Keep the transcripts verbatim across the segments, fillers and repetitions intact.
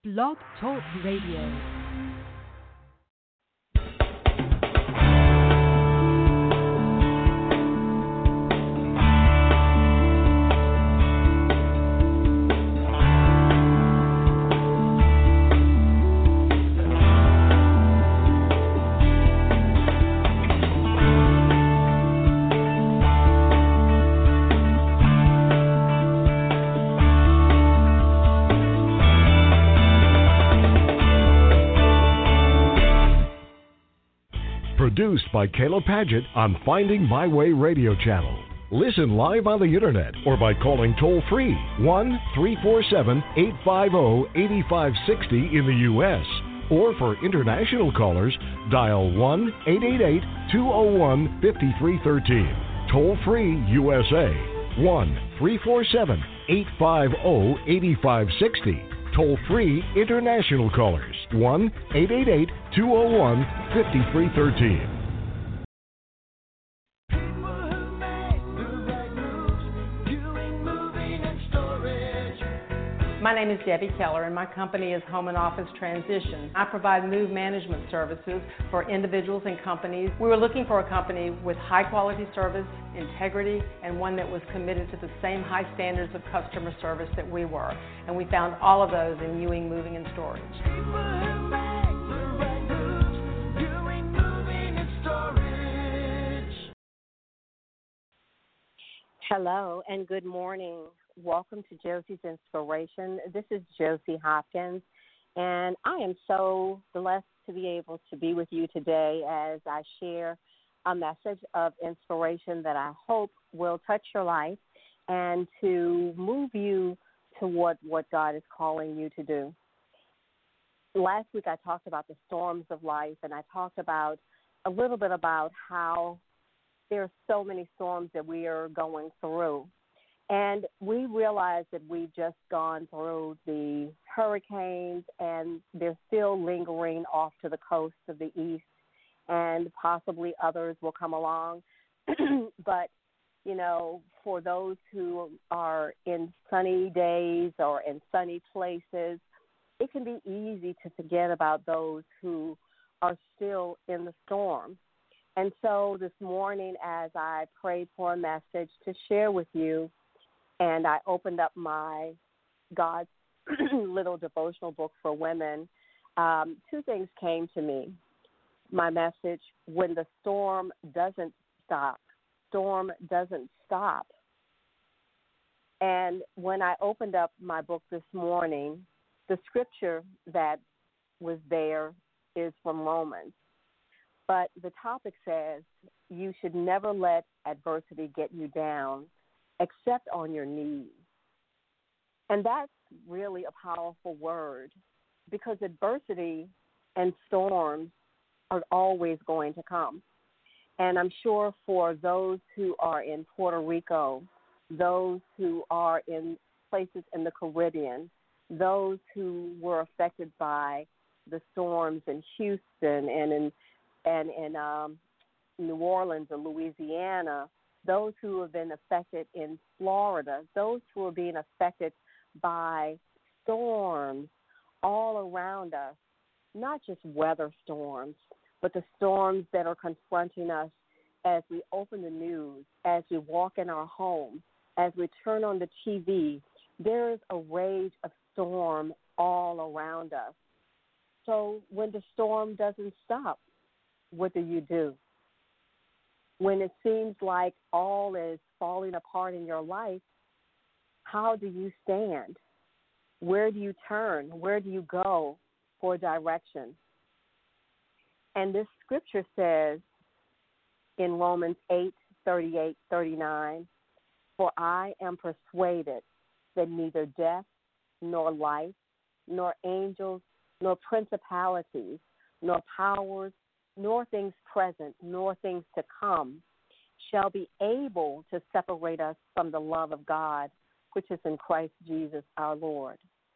Blog Talk Radio. Produced by Caleb Paget on Finding My Way Radio Channel. Listen live on the internet or by calling toll-free one three four seven, eight five zero, eight five six zero in the U S Or for international callers, dial one eight eight eight, two zero one, five three one three. Toll-free U S A, one three four seven, eight five zero, eight five six zero. Toll-free international callers, one eight eight eight, two zero one, five three one three. My name is Debbie Keller, and my company is Home and Office Transition. I provide move management services for individuals and companies. We were looking for a company with high-quality service, integrity, and one that was committed to the same high standards of customer service that we were. And we found all of those in Ewing Moving and Storage. Hello and good morning. Welcome to Josie's Inspiration. This is Josie Hopkins, and I am so blessed to be able to be with you today as I share a message of inspiration that I hope will touch your life and to move you toward what God is calling you to do. Last week I talked about the storms of life, and I talked about a little bit about how there are so many storms that we are going through. And we realize that we've just gone through the hurricanes, and they're still lingering off to the coast of the east, and possibly others will come along. But, you know, for those who are in sunny days or in sunny places, it can be easy to forget about those who are still in the storm. And so this morning, as I prayed for a message to share with you, and I opened up my God's little devotional book for women, um, two things came to me. My message, when the storm doesn't stop, storm doesn't stop. And when I opened up my book this morning, the scripture that was there is from Romans. But the topic says, you should never let adversity get you down, except on your knees. And that's really a powerful word, because adversity and storms are always going to come. And I'm sure for those who are in Puerto Rico, those who are in places in the Caribbean, those who were affected by the storms in Houston and in and in um, New Orleans or Louisiana, those who have been affected in Florida, those who are being affected by storms all around us, not just weather storms, but the storms that are confronting us as we open the news, as we walk in our home, as we turn on the T V. There is a rage of storm all around us. So when the storm doesn't stop, what do you do? When it seems like all is falling apart in your life, how do you stand? Where do you turn? Where do you go for direction? And this scripture says in Romans eight, thirty-eight, thirty-nine, for I am persuaded that neither death nor life, nor angels, nor principalities, nor powers, nor things present, nor things to come, shall be able to separate us from the love of God, which is in Christ Jesus our Lord.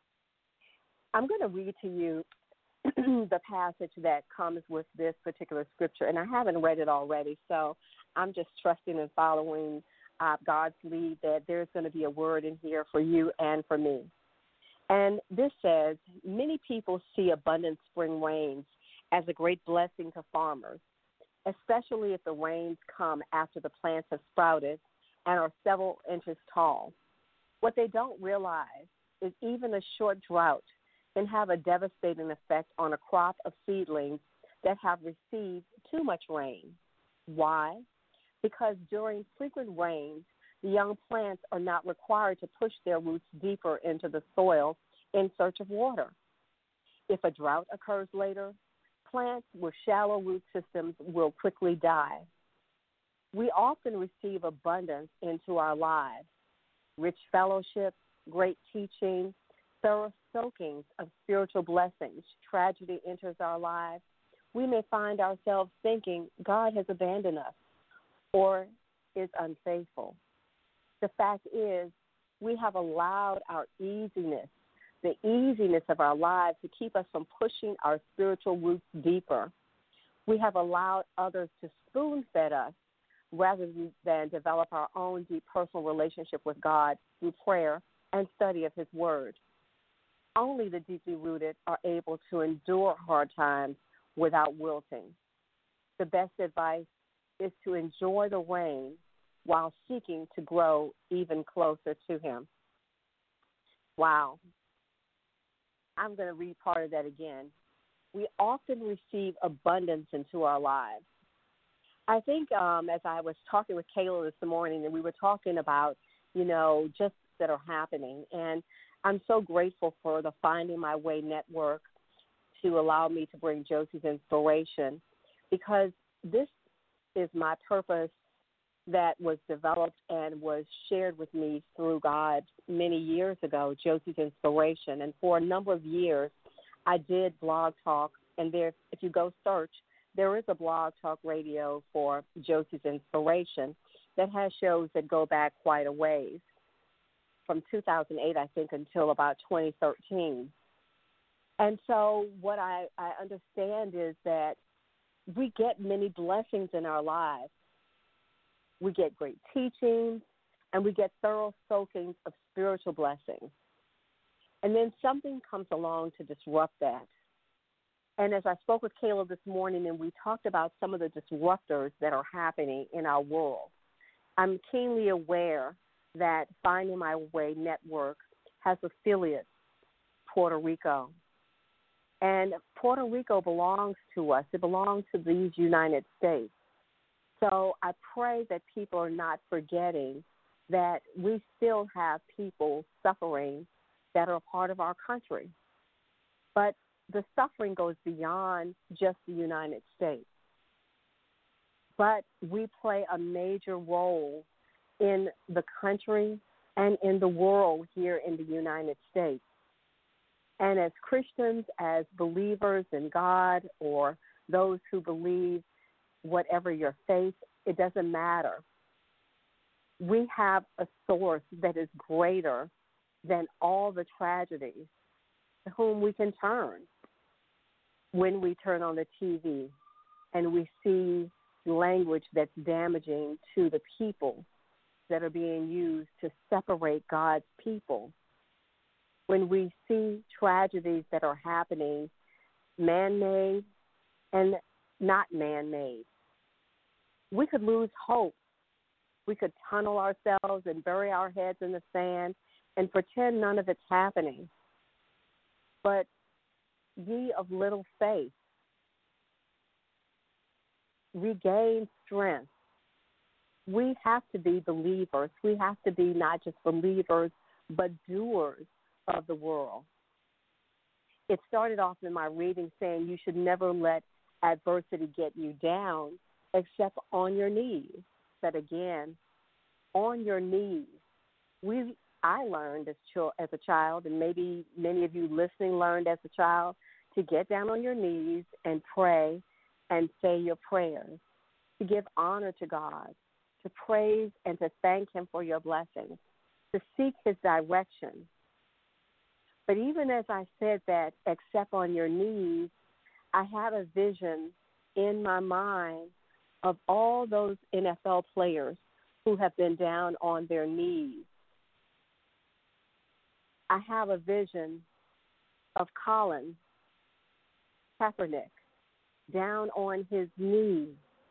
I'm going to read to you the passage that comes with this particular scripture, and I haven't read it already, so I'm just trusting and following uh, God's lead that there's going to be a word in here for you and for me. And this says, many people see abundant spring rains as a great blessing to farmers, especially if the rains come after the plants have sprouted and are several inches tall. What they don't realize is even a short drought can have a devastating effect on a crop of seedlings that have received too much rain. Why? Because during frequent rains, the young plants are not required to push their roots deeper into the soil in search of water. If a drought occurs later, plants with shallow root systems will quickly die. We often receive abundance into our lives, rich fellowship, great teaching, thorough soakings of spiritual blessings. Tragedy enters our lives. We may find ourselves thinking God has abandoned us or is unfaithful. The fact is, we have allowed our easiness, the easiness of our lives, to keep us from pushing our spiritual roots deeper. We have allowed others to spoon-fed us rather than develop our own deep personal relationship with God through prayer and study of His Word. Only the deeply rooted are able to endure hard times without wilting. The best advice is to enjoy the rain while seeking to grow even closer to Him. Wow. I'm going to read part of that again. We often receive abundance into our lives. I think um, as I was talking with Kayla this morning, and we were talking about, you know, just that are happening, and I'm so grateful for the Finding My Way network to allow me to bring Josie's Inspiration, because this is my purpose that was developed and was shared with me through God many years ago, Josie's Inspiration. And for a number of years, I did blog talk, and there, if you go search, there is a blog talk radio for Josie's Inspiration that has shows that go back quite a ways, from two thousand eight, I think, until about twenty thirteen. And so what I, I understand is that we get many blessings in our lives. We get great teachings, and we get thorough soakings of spiritual blessings. And then something comes along to disrupt that. And as I spoke with Kayla this morning, and we talked about some of the disruptors that are happening in our world, I'm keenly aware that Finding My Way Network has affiliates, Puerto Rico. And Puerto Rico belongs to us. It belongs to these United States. So I pray that people are not forgetting that we still have people suffering that are part of our country. But the suffering goes beyond just the United States. But we play a major role in the country and in the world here in the United States. And as Christians, as believers in God, or those who believe whatever your faith, it doesn't matter. We have a source that is greater than all the tragedies to whom we can turn when we turn on the T V and we see language that's damaging to the people that are being used to separate God's people. When we see tragedies that are happening, man-made and not man-made, we could lose hope. We could tunnel ourselves and bury our heads in the sand and pretend none of it's happening. But ye of little faith, regain strength. We have to be believers. We have to be not just believers, but doers of the world. It started off in my reading saying you should never let adversity get you down except on your knees. But again, on your knees. We, I learned as, ch- as a child, and maybe many of you listening learned as a child, to get down on your knees and pray and say your prayers, to give honor to God, to praise and to thank Him for your blessings, to seek His direction. But even as I said that, except on your knees, I had a vision in my mind of all those N F L players who have been down on their knees, I have a vision of Colin Kaepernick down on his knees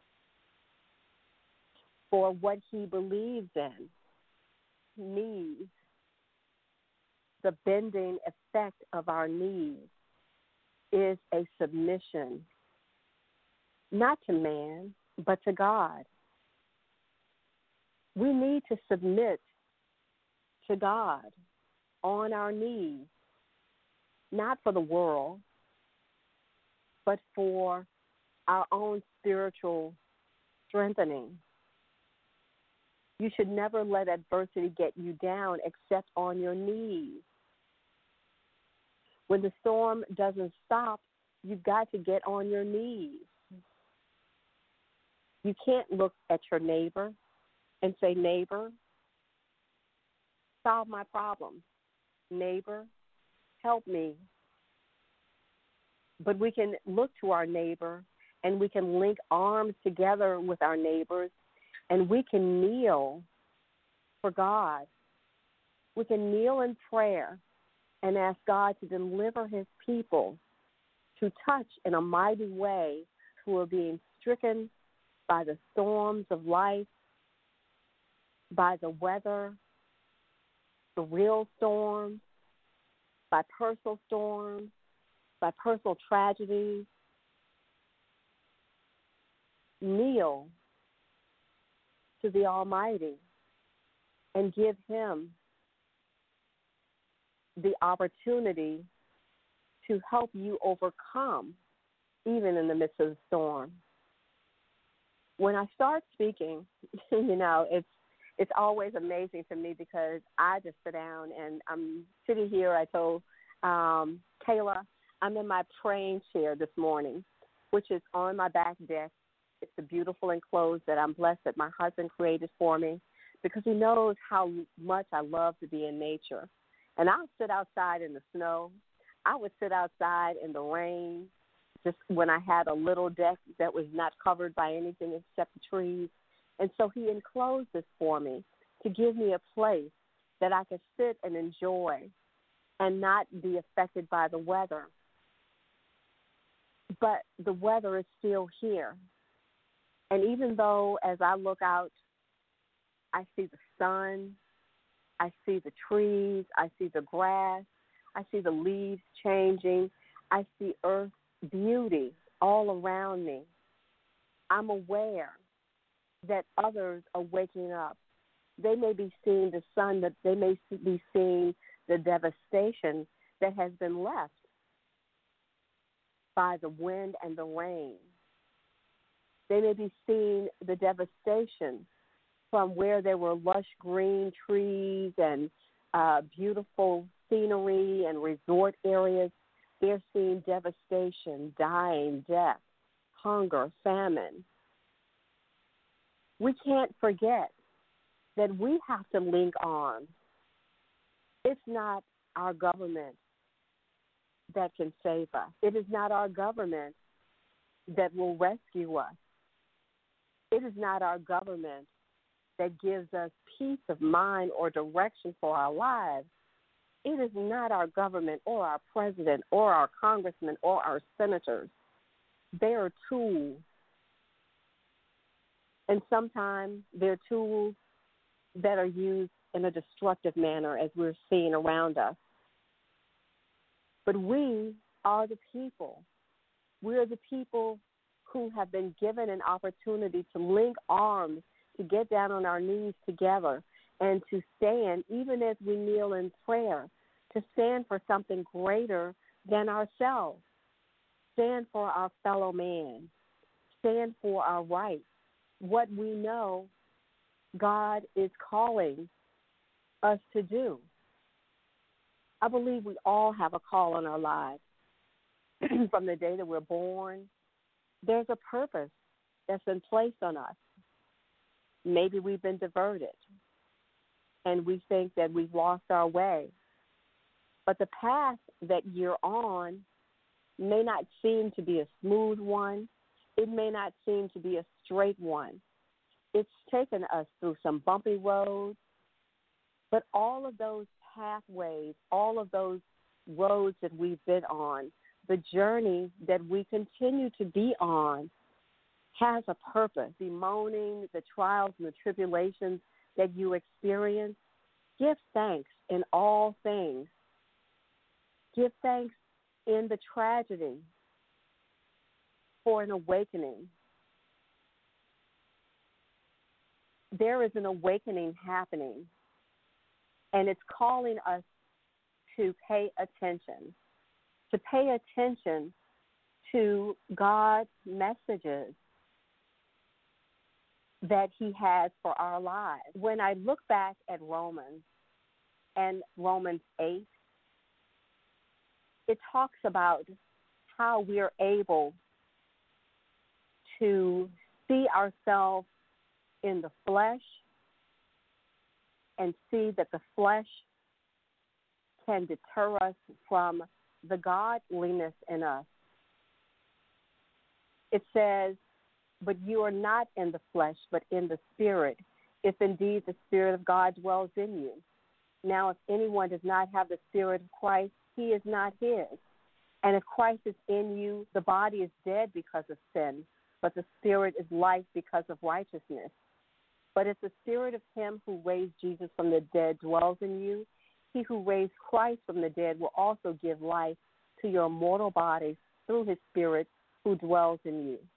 for what he believes in. Knees, the bending effect of our knees is a submission, not to man, but to God. We need to submit to God on our knees, not for the world, but for our own spiritual strengthening. You should never let adversity get you down except on your knees. When the storm doesn't stop, you've got to get on your knees. You can't look at your neighbor and say, neighbor, solve my problem. Neighbor, help me. But we can look to our neighbor and we can link arms together with our neighbors and we can kneel for God. We can kneel in prayer and ask God to deliver his people, to touch in a mighty way who are being stricken by the storms of life, by the weather, the real storms, by personal storms, by personal tragedies. Kneel to the Almighty and give him the opportunity to help you overcome even in the midst of the storm. When I start speaking, you know, it's it's always amazing to me because I just sit down and I'm sitting here. I told um, Kayla, I'm in my praying chair this morning, which is on my back deck. It's a beautiful enclosed that I'm blessed that my husband created for me because he knows how much I love to be in nature. And I'll sit outside in the snow. I would sit outside in the rain just when I had a little deck that was not covered by anything except the trees. And so he enclosed this for me to give me a place that I could sit and enjoy and not be affected by the weather. But the weather is still here. And even though as I look out, I see the sun, I see the trees, I see the grass, I see the leaves changing, I see earth's beauty all around me, I'm aware that others are waking up. They may be seeing the sun, but they may be seeing the devastation that has been left by the wind and the rain. They may be seeing the devastation from where there were lush green trees and uh, beautiful scenery and resort areas. They're seeing devastation, dying, death, hunger, famine. We can't forget that we have to link arms. It's not our government that can save us. It is not our government that will rescue us. It is not our government that gives us peace of mind or direction for our lives. It is not our government or our president or our congressmen or our senators. They are tools. And sometimes they're tools that are used in a destructive manner, as we're seeing around us. But we are the people. We're the people who have been given an opportunity to link arms, to get down on our knees together, and to stand, even as we kneel in prayer, to stand for something greater than ourselves. Stand for our fellow man. Stand for our rights. What we know God is calling us to do. I believe we all have a call on our lives. From the day that we're born, there's a purpose that's been placed on us. Maybe we've been diverted, and we think that we've lost our way. But the path that you're on may not seem to be a smooth one. It may not seem to be a straight one. It's taken us through some bumpy roads, but all of those pathways, all of those roads that we've been on, the journey that we continue to be on has a purpose. The moaning, the trials and the tribulations that you experience, give thanks in all things. Give thanks in the tragedy for an awakening. There is an awakening happening, and it's calling us to pay attention, to pay attention to God's messages that he has for our lives. When I look back at Romans and Romans eight, it talks about how we are able to see ourselves in the flesh and see that the flesh can deter us from the godliness in us. It says, but you are not in the flesh, but in the Spirit, if indeed the Spirit of God dwells in you. Now, if anyone does not have the Spirit of Christ, he is not his. And if Christ is in you, the body is dead because of sin, but the Spirit is life because of righteousness. But if the Spirit of him who raised Jesus from the dead dwells in you, he who raised Christ from the dead will also give life to your mortal bodies through his Spirit who dwells in you.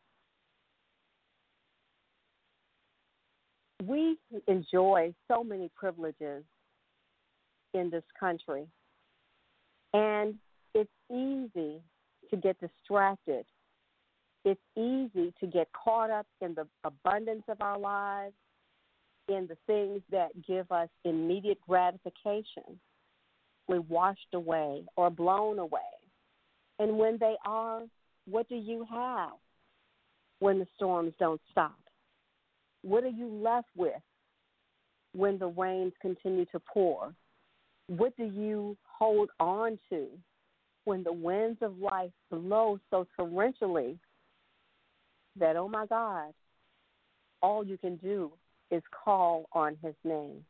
We enjoy so many privileges in this country, and it's easy to get distracted. It's easy to get caught up in the abundance of our lives, in the things that give us immediate gratification. We're washed away or blown away. And when they are, what do you have when the storms don't stop? What are you left with when the rains continue to pour? What do you hold on to when the winds of life blow so torrentially that, oh my God, all you can do is call on his name?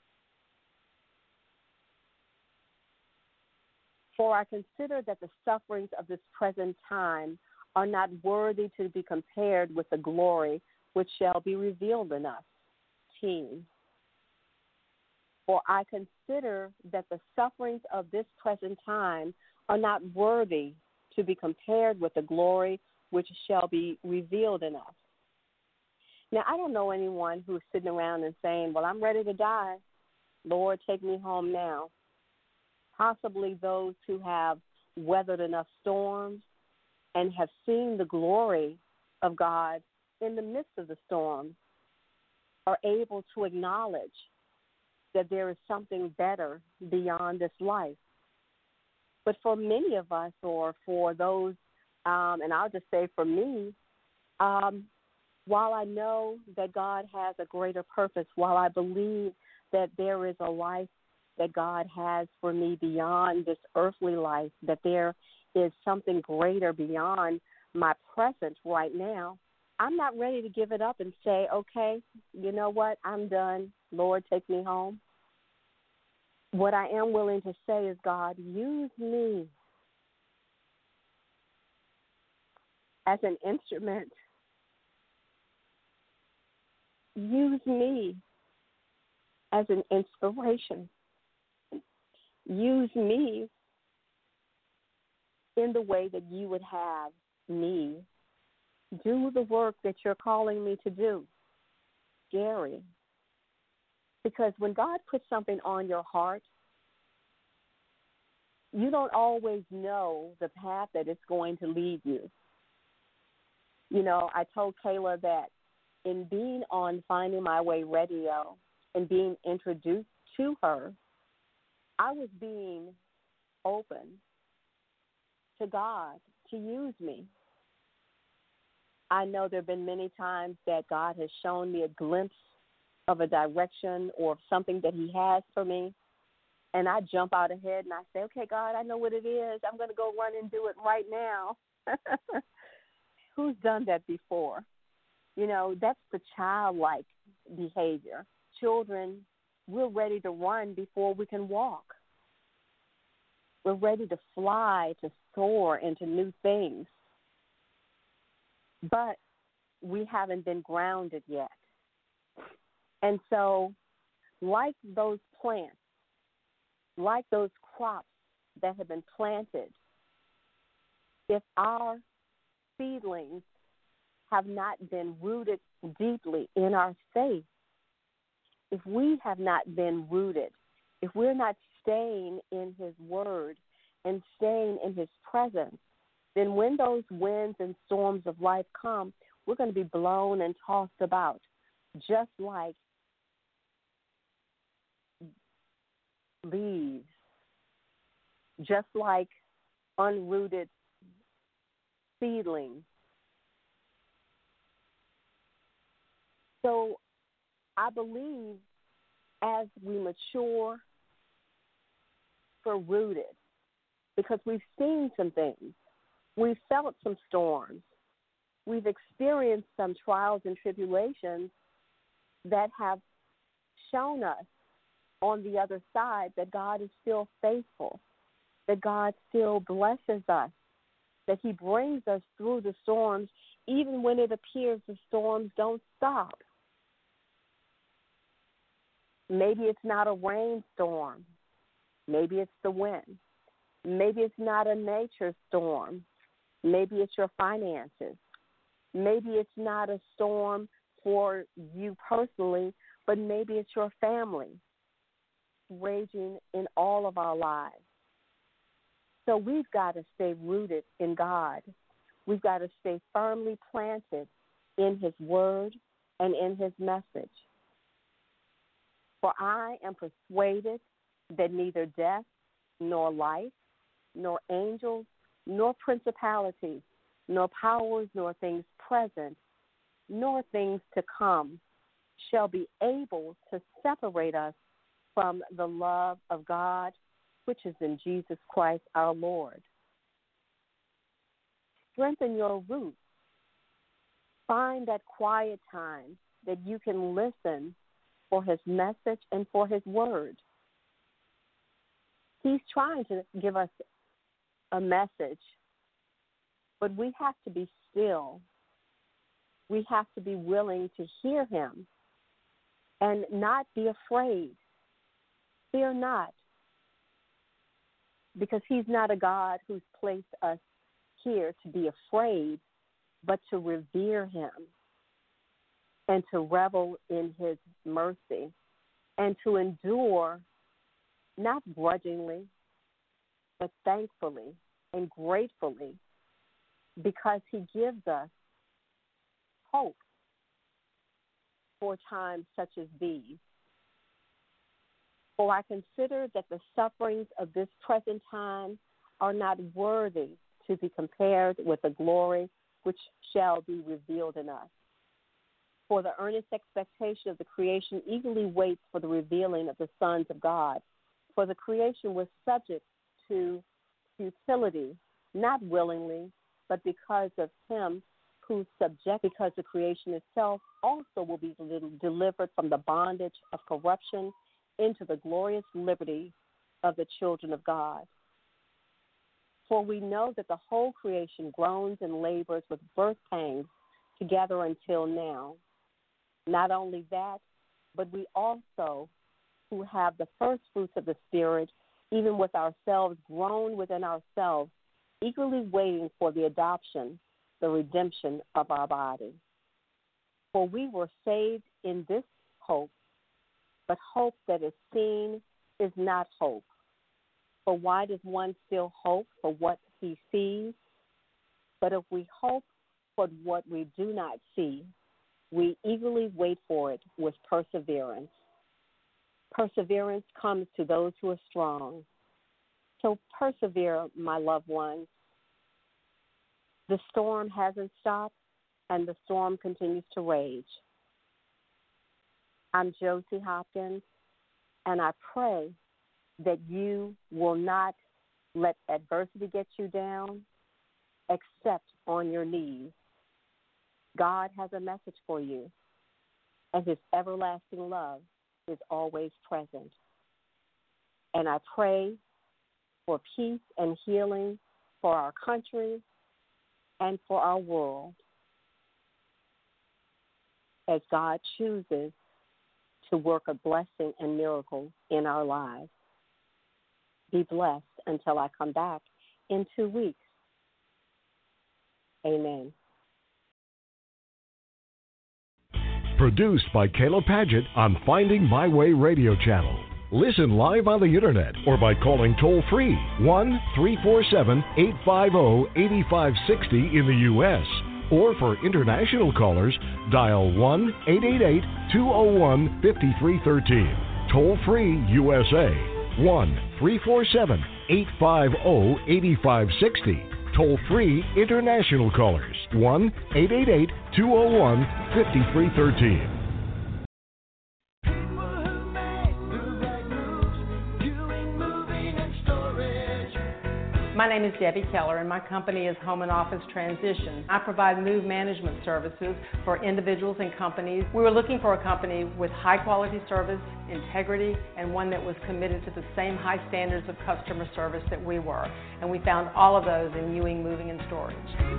For I consider that the sufferings of this present time are not worthy to be compared with the glory which shall be revealed in us. Team. For I consider that the sufferings of this present time are not worthy to be compared with the glory which shall be revealed in us. Now, I don't know anyone who's sitting around and saying, well, I'm ready to die. Lord, take me home now. Possibly those who have weathered enough storms and have seen the glory of God in the midst of the storm are able to acknowledge that there is something better beyond this life. But for many of us, or for those, um, and I'll just say for me, um, while I know that God has a greater purpose, while I believe that there is a life that God has for me beyond this earthly life, that there is something greater beyond my present right now, I'm not ready to give it up and say, okay, you know what, I'm done. Lord, take me home. What I am willing to say is, God, use me as an instrument. Use me as an inspiration. Use me in the way that you would have me do the work that you're calling me to do, Gary. Because when God puts something on your heart, you don't always know the path that it's going to lead you. You know, I told Kayla that in being on Finding My Way Radio and being introduced to her, I was being open to God to use me. I know there have been many times that God has shown me a glimpse of a direction or something that he has for me, and I jump out ahead and I say, okay, God, I know what it is. I'm going to go run and do it right now. Who's done that before? You know, that's the childlike behavior. Children, we're ready to run before we can walk. We're ready to fly, to soar into new things. But we haven't been grounded yet. And so, like those plants, like those crops that have been planted, if our seedlings have not been rooted deeply in our faith, if we have not been rooted, if we're not staying in His Word and staying in His presence, then when those winds and storms of life come, we're going to be blown and tossed about, just like leaves, just like unrooted seedlings. So I believe as we mature, we're rooted, because we've seen some things. We've felt some storms. We've experienced some trials and tribulations that have shown us on the other side that God is still faithful, that God still blesses us, that He brings us through the storms even when it appears the storms don't stop. Maybe it's not a rainstorm. Maybe it's the wind. Maybe it's not a nature storm. Maybe it's your finances. Maybe it's not a storm for you personally, but maybe it's your family raging in all of our lives. So we've got to stay rooted in God. We've got to stay firmly planted in His Word and in His message. For I am persuaded that neither death, nor life, nor angels, nor principalities, nor powers, nor things present, nor things to come shall be able to separate us from the love of God, which is in Jesus Christ our Lord. Strengthen your roots. Find that quiet time that you can listen for His message and for His word. He's trying to give us a message, but we have to be still. We have to be willing to hear Him and not be afraid. Fear not, because He's not a God who's placed us here to be afraid, but to revere Him and to revel in His mercy and to endure, not grudgingly, but thankfully and gratefully, because He gives us hope for times such as these. For I consider that the sufferings of this present time are not worthy to be compared with the glory which shall be revealed in us. For the earnest expectation of the creation eagerly waits for the revealing of the sons of God. For the creation was subject to futility, not willingly, but because of Him who subject, because the creation itself also will be delivered from the bondage of corruption into the glorious liberty of the children of God. For we know that the whole creation groans and labors with birth pangs together until now. Not only that, but we also, who have the first fruits of the Spirit, even with ourselves groan within ourselves, eagerly waiting for the adoption, the redemption of our body. For we were saved in this hope, but hope that is seen is not hope. For why does one still hope for what he sees? But if we hope for what we do not see, we eagerly wait for it with perseverance. Perseverance comes to those who are strong. So persevere, my loved ones. The storm hasn't stopped, and the storm continues to rage. I'm Josie Hopkins, and I pray that you will not let adversity get you down, except on your knees. God has a message for you, and His everlasting love is always present. And I pray for peace and healing for our country and for our world as God chooses to work a blessing and miracle in our lives. Be blessed until I come back in two weeks. Amen. Produced by Kayla Paget on Finding My Way Radio Channel. Listen live on the internet or by calling toll-free one three four seven, eight five zero, eight five six zero in the U S Or for international callers, dial one eight eight eight, two zero one, five three one three. Toll-free U S A, one three four seven, eight five zero, eight five six zero. Toll-free international callers, one eight eight eight, two zero one, five three one three. My name is Debbie Keller, and my company is Home and Office Transition. I provide move management services for individuals and companies. We were looking for a company with high-quality service, integrity, and one that was committed to the same high standards of customer service that we were. And we found all of those in Ewing Moving and Storage.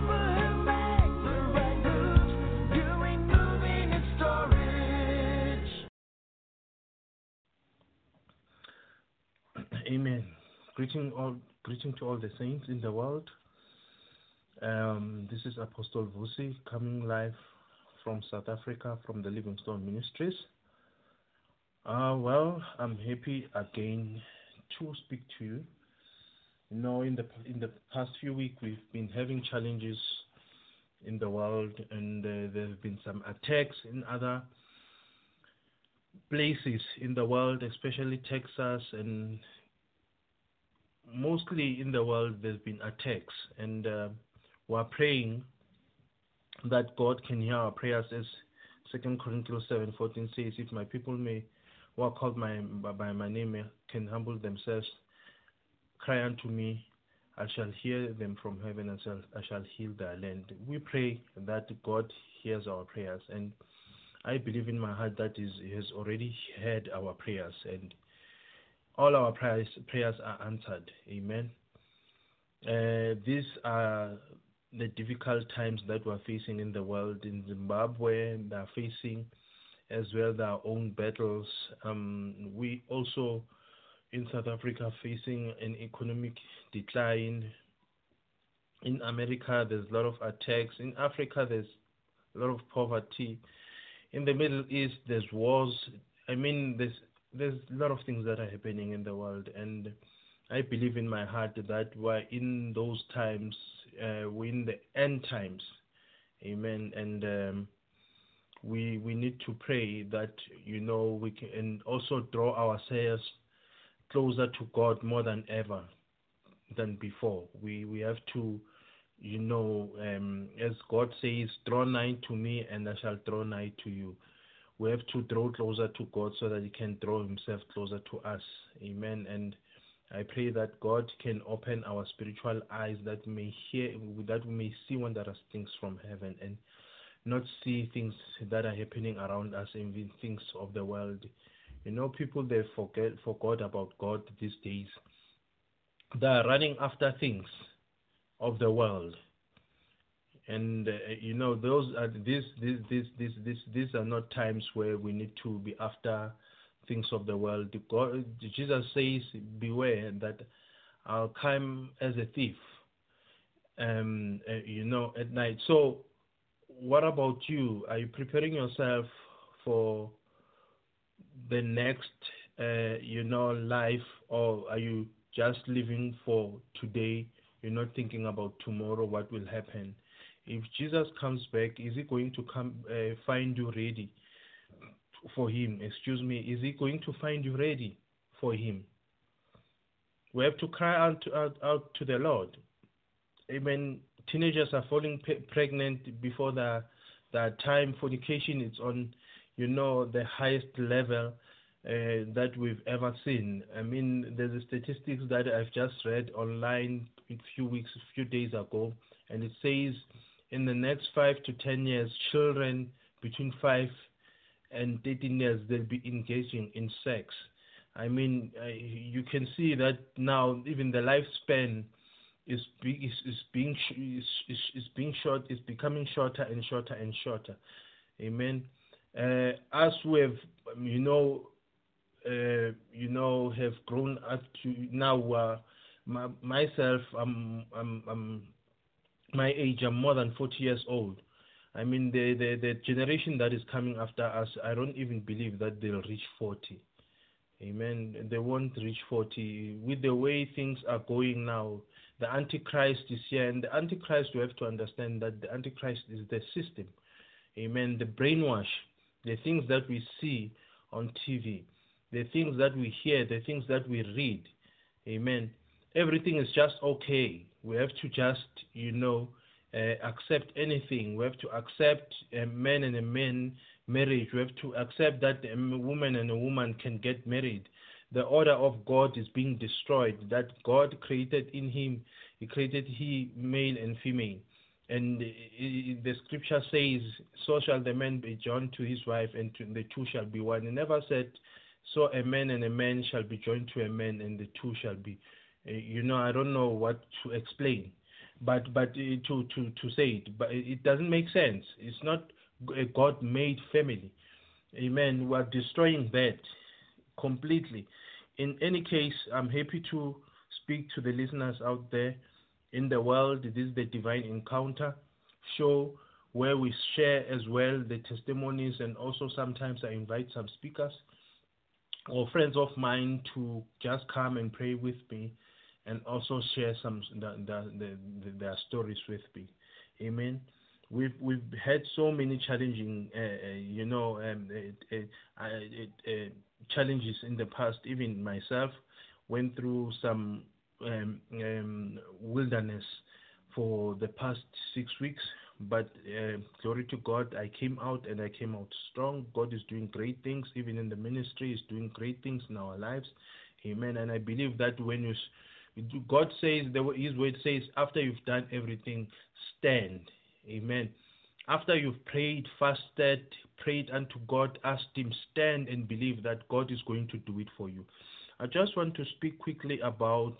Amen. Greeting all. Greeting to all the saints in the world. Um, this is Apostle Vusi coming live from South Africa from the Livingstone Ministries. Uh, well, I'm happy again to speak to you. You know, in the in the past few weeks, we've been having challenges in the world, and uh, there have been some attacks in other places in the world, especially Texas, and mostly in the world there's been attacks, and uh, we're praying that God can hear our prayers, as Second Corinthians seven fourteen says, if my people may, who are called my, by my name, can humble themselves, cry unto me, I shall hear them from heaven, and shall, I shall heal their land. We pray that God hears our prayers, and I believe in my heart that is, He has already heard our prayers, and all our prayers, prayers are answered. Amen. Uh, these are the difficult times that we're facing in the world. In Zimbabwe, they're facing as well their own battles. Um, we also, in South Africa, facing an economic decline. In America, there's a lot of attacks. In Africa, there's a lot of poverty. In the Middle East, there's wars. I mean, there's There's a lot of things that are happening in the world, and I believe in my heart that we're in those times, uh, we're in the end times, amen. And um, we we need to pray that, you know, we can, and also draw ourselves closer to God more than ever than before. We we have to, you know, um, as God says, draw nigh to me, and I shall draw nigh to you. We have to draw closer to God so that He can draw Himself closer to us. Amen. And I pray that God can open our spiritual eyes, that we may hear, that we may see wondrous things from heaven, and not see things that are happening around us, and even things of the world. You know, people, they forget forgot about God these days. They are running after things of the world. And uh, you know, those are these these these these these these are not times where we need to be after things of the world. God, Jesus says, "Beware that I'll come as a thief." Um, uh, you know, at night. So, what about you? Are you preparing yourself for the next, uh, you know, life, or are you just living for today? You're not thinking about tomorrow, what will happen. If Jesus comes back, is He going to come uh, find you ready for Him? Excuse me, is He going to find you ready for Him? We have to cry out to, out, out to the Lord. Amen. Teenagers are falling pe- pregnant before the, the time. Fornication is on, you know, the highest level uh, that we've ever seen. I mean, there's a statistics that I've just read online a few weeks, a few days ago, and it says in the next five to ten years, children between five and thirteen years, they'll be engaging in sex. I mean, uh, you can see that now even the lifespan is be, is, is being sh- is, is, is being short, is becoming shorter and shorter and shorter. Amen. Uh, as we have, um, you know, uh, you know, have grown up to now. Uh, my, myself, I'm, I'm, I'm, my age. I'm more than forty years old. I mean, the, the the generation that is coming after us, I don't even believe that they'll reach forty. Amen. They won't reach forty. With the way things are going now, the Antichrist is here, and the Antichrist, we have to understand that the Antichrist is the system. Amen. The brainwash, the things that we see on T V, the things that we hear, the things that we read. Amen. Everything is just okay. We have to just, you know, uh, accept anything. We have to accept a man and a man marriage. We have to accept that a woman and a woman can get married. The order of God is being destroyed. That God created in him, he created he male and female. And the scripture says, so shall the man be joined to his wife, and to, the two shall be one. It never said, so a man and a man shall be joined to a man, and the two shall be. Uh, you know, I don't know what to explain, but but uh, to, to, to say it, but it doesn't make sense. It's not a God-made family. Amen. We are destroying that completely. In any case, I'm happy to speak to the listeners out there in the world. This is the Divine Encounter show where we share as well the testimonies, and also sometimes I invite some speakers or friends of mine to just come and pray with me, and also share some the, the, the, the, their stories with me. Amen. We've we've had so many challenging, uh, uh, you know, um, uh, uh, uh, uh, challenges in the past. Even myself went through some um, um, wilderness for the past six weeks. But uh, glory to God, I came out and I came out strong. God is doing great things, even in the ministry. He's doing great things in our lives. Amen. And I believe that when you, God says, His word says, after you've done everything, stand. Amen. After you've prayed, fasted, prayed unto God, asked Him, stand and believe that God is going to do it for you. I just want to speak quickly about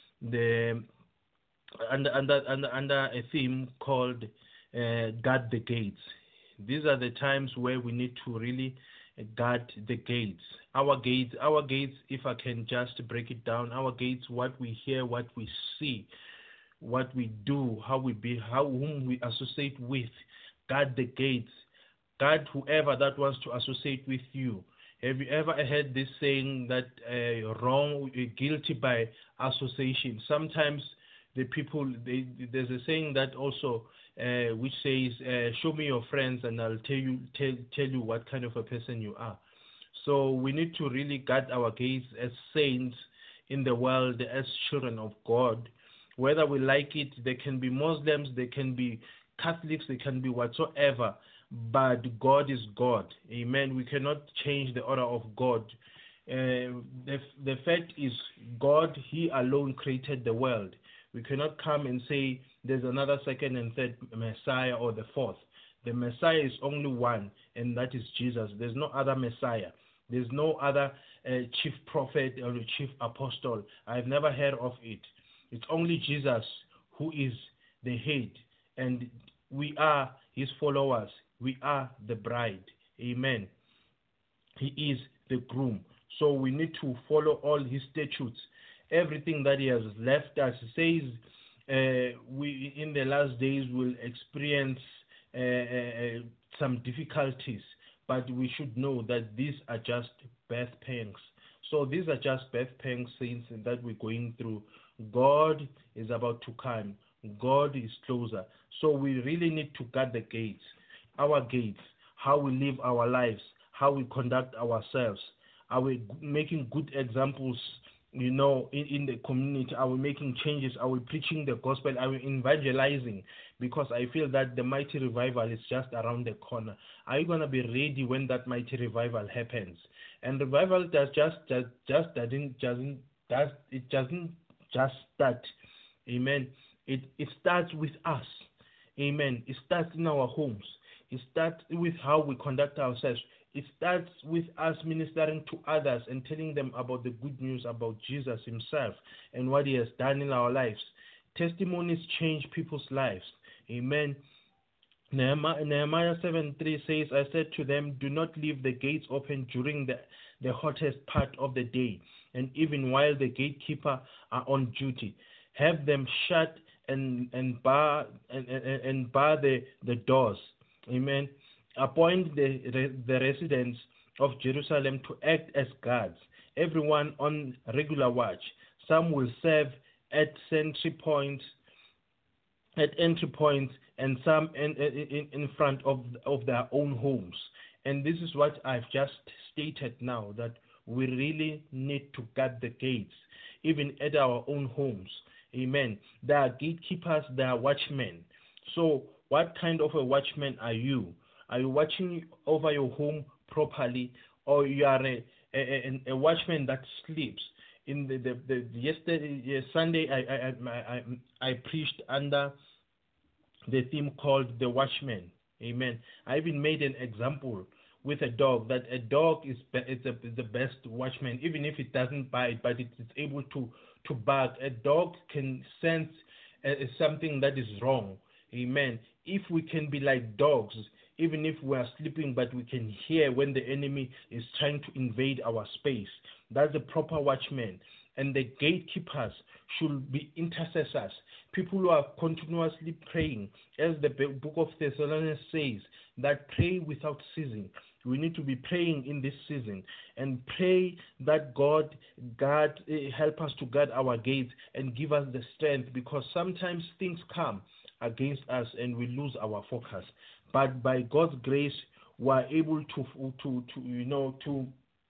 the under under under, under a theme called uh, guard the gates. These are the times where we need to really guard the gates. Our gates, our gates. If I can just break it down, our gates, what we hear, what we see, what we do, how we be, how whom we associate with. Guard the gates. Guard whoever that wants to associate with you. Have you ever heard this saying that uh, wrong, guilty by association? Sometimes the people, they, there's a saying that also uh, which says, uh, "Show me your friends, and I'll tell you tell tell you what kind of a person you are." So we need to really guard our gates as saints in the world, as children of God. Whether we like it, they can be Muslims, they can be Catholics, they can be whatsoever, but God is God. Amen. We cannot change the order of God. Uh, the, the fact is, God, He alone created the world. We cannot come and say there's another second and third Messiah or the fourth. The Messiah is only one, and that is Jesus. There's no other Messiah. There's no other uh, chief prophet or chief apostle. I've never heard of it. It's only Jesus who is the head, and we are His followers. We are the bride. Amen. He is the groom. So we need to follow all His statutes. Everything that He has left us. He says uh, we in the last days will experience uh, uh, some difficulties, but we should know that these are just birth pangs. So these are just birth pangs, saints, that we're going through. God is about to come. God is closer. So we really need to guard the gates, our gates, how we live our lives, how we conduct ourselves. Are we making good examples, you know, in, in the community? Are we making changes? Are we preaching the gospel? Are we evangelizing? Because I feel that the mighty revival is just around the corner. Are you going to be ready when that mighty revival happens? And revival does just just just doesn't doesn't does it doesn't just start. Amen. It it starts with us. Amen. It starts in our homes. It starts with how we conduct ourselves. It starts with us ministering to others and telling them about the good news about Jesus himself and what he has done in our lives. Testimonies change people's lives. Amen. Nehemiah seven three says, I said to them, do not leave the gates open during the, the hottest part of the day, and even while the gatekeeper are on duty. Have them shut and, and bar and, and, and bar the, the doors. Amen. Appoint the, the residents of Jerusalem to act as guards, everyone on regular watch. Some will serve at sentry points, at entry points, and some in, in, in front of, of their own homes. And this is what I've just stated now, that we really need to guard the gates, even at our own homes. Amen. There are gatekeepers, there are watchmen. So what kind of a watchman are you? Are you watching over your home properly, or you are a, a, a watchman that sleeps? In the, the, the yesterday Sunday, I I, I I I preached under the theme called the Watchman. Amen. I even made an example with a dog, that a dog is it's, a, it's the best watchman, even if it doesn't bite, but it, it's able to to bark. A dog can sense uh, something that is wrong. Amen. If we can be like dogs, even if we are sleeping, but we can hear when the enemy is trying to invade our space. That's a proper watchman. And the gatekeepers should be intercessors, people who are continuously praying. As the book of Thessalonians says, that pray without ceasing. We need to be praying in this season and pray that God guard, help us to guard our gates and give us the strength, because sometimes things come against us and we lose our focus. But by God's grace, we are able to, to, to, you know, to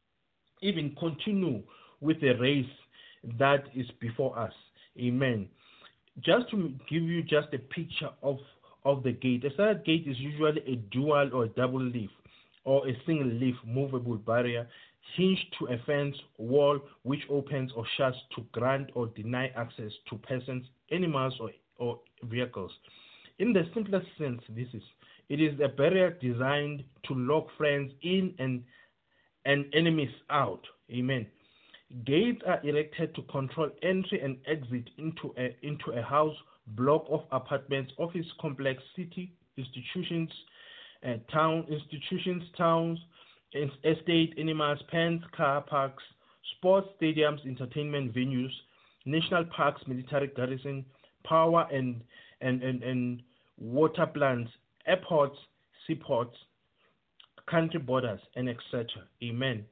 even continue with the race that is before us. Amen. Just to give you just a picture of, of the gate, a standard gate is usually a dual or double leaf or a single leaf movable barrier hinged to a fence wall, which opens or shuts to grant or deny access to persons, animals, or, or vehicles. In the simplest sense, this is it is a barrier designed to lock friends in and and enemies out. Amen. Gates are erected to control entry and exit into a into a house, block of apartments, office complex, city, institutions, uh, town institutions, towns, estate, animals, pens, car parks, sports stadiums, entertainment venues, national parks, military garrison, power and and and, and water plants, airports, seaports, country borders, and et cetera. Amen.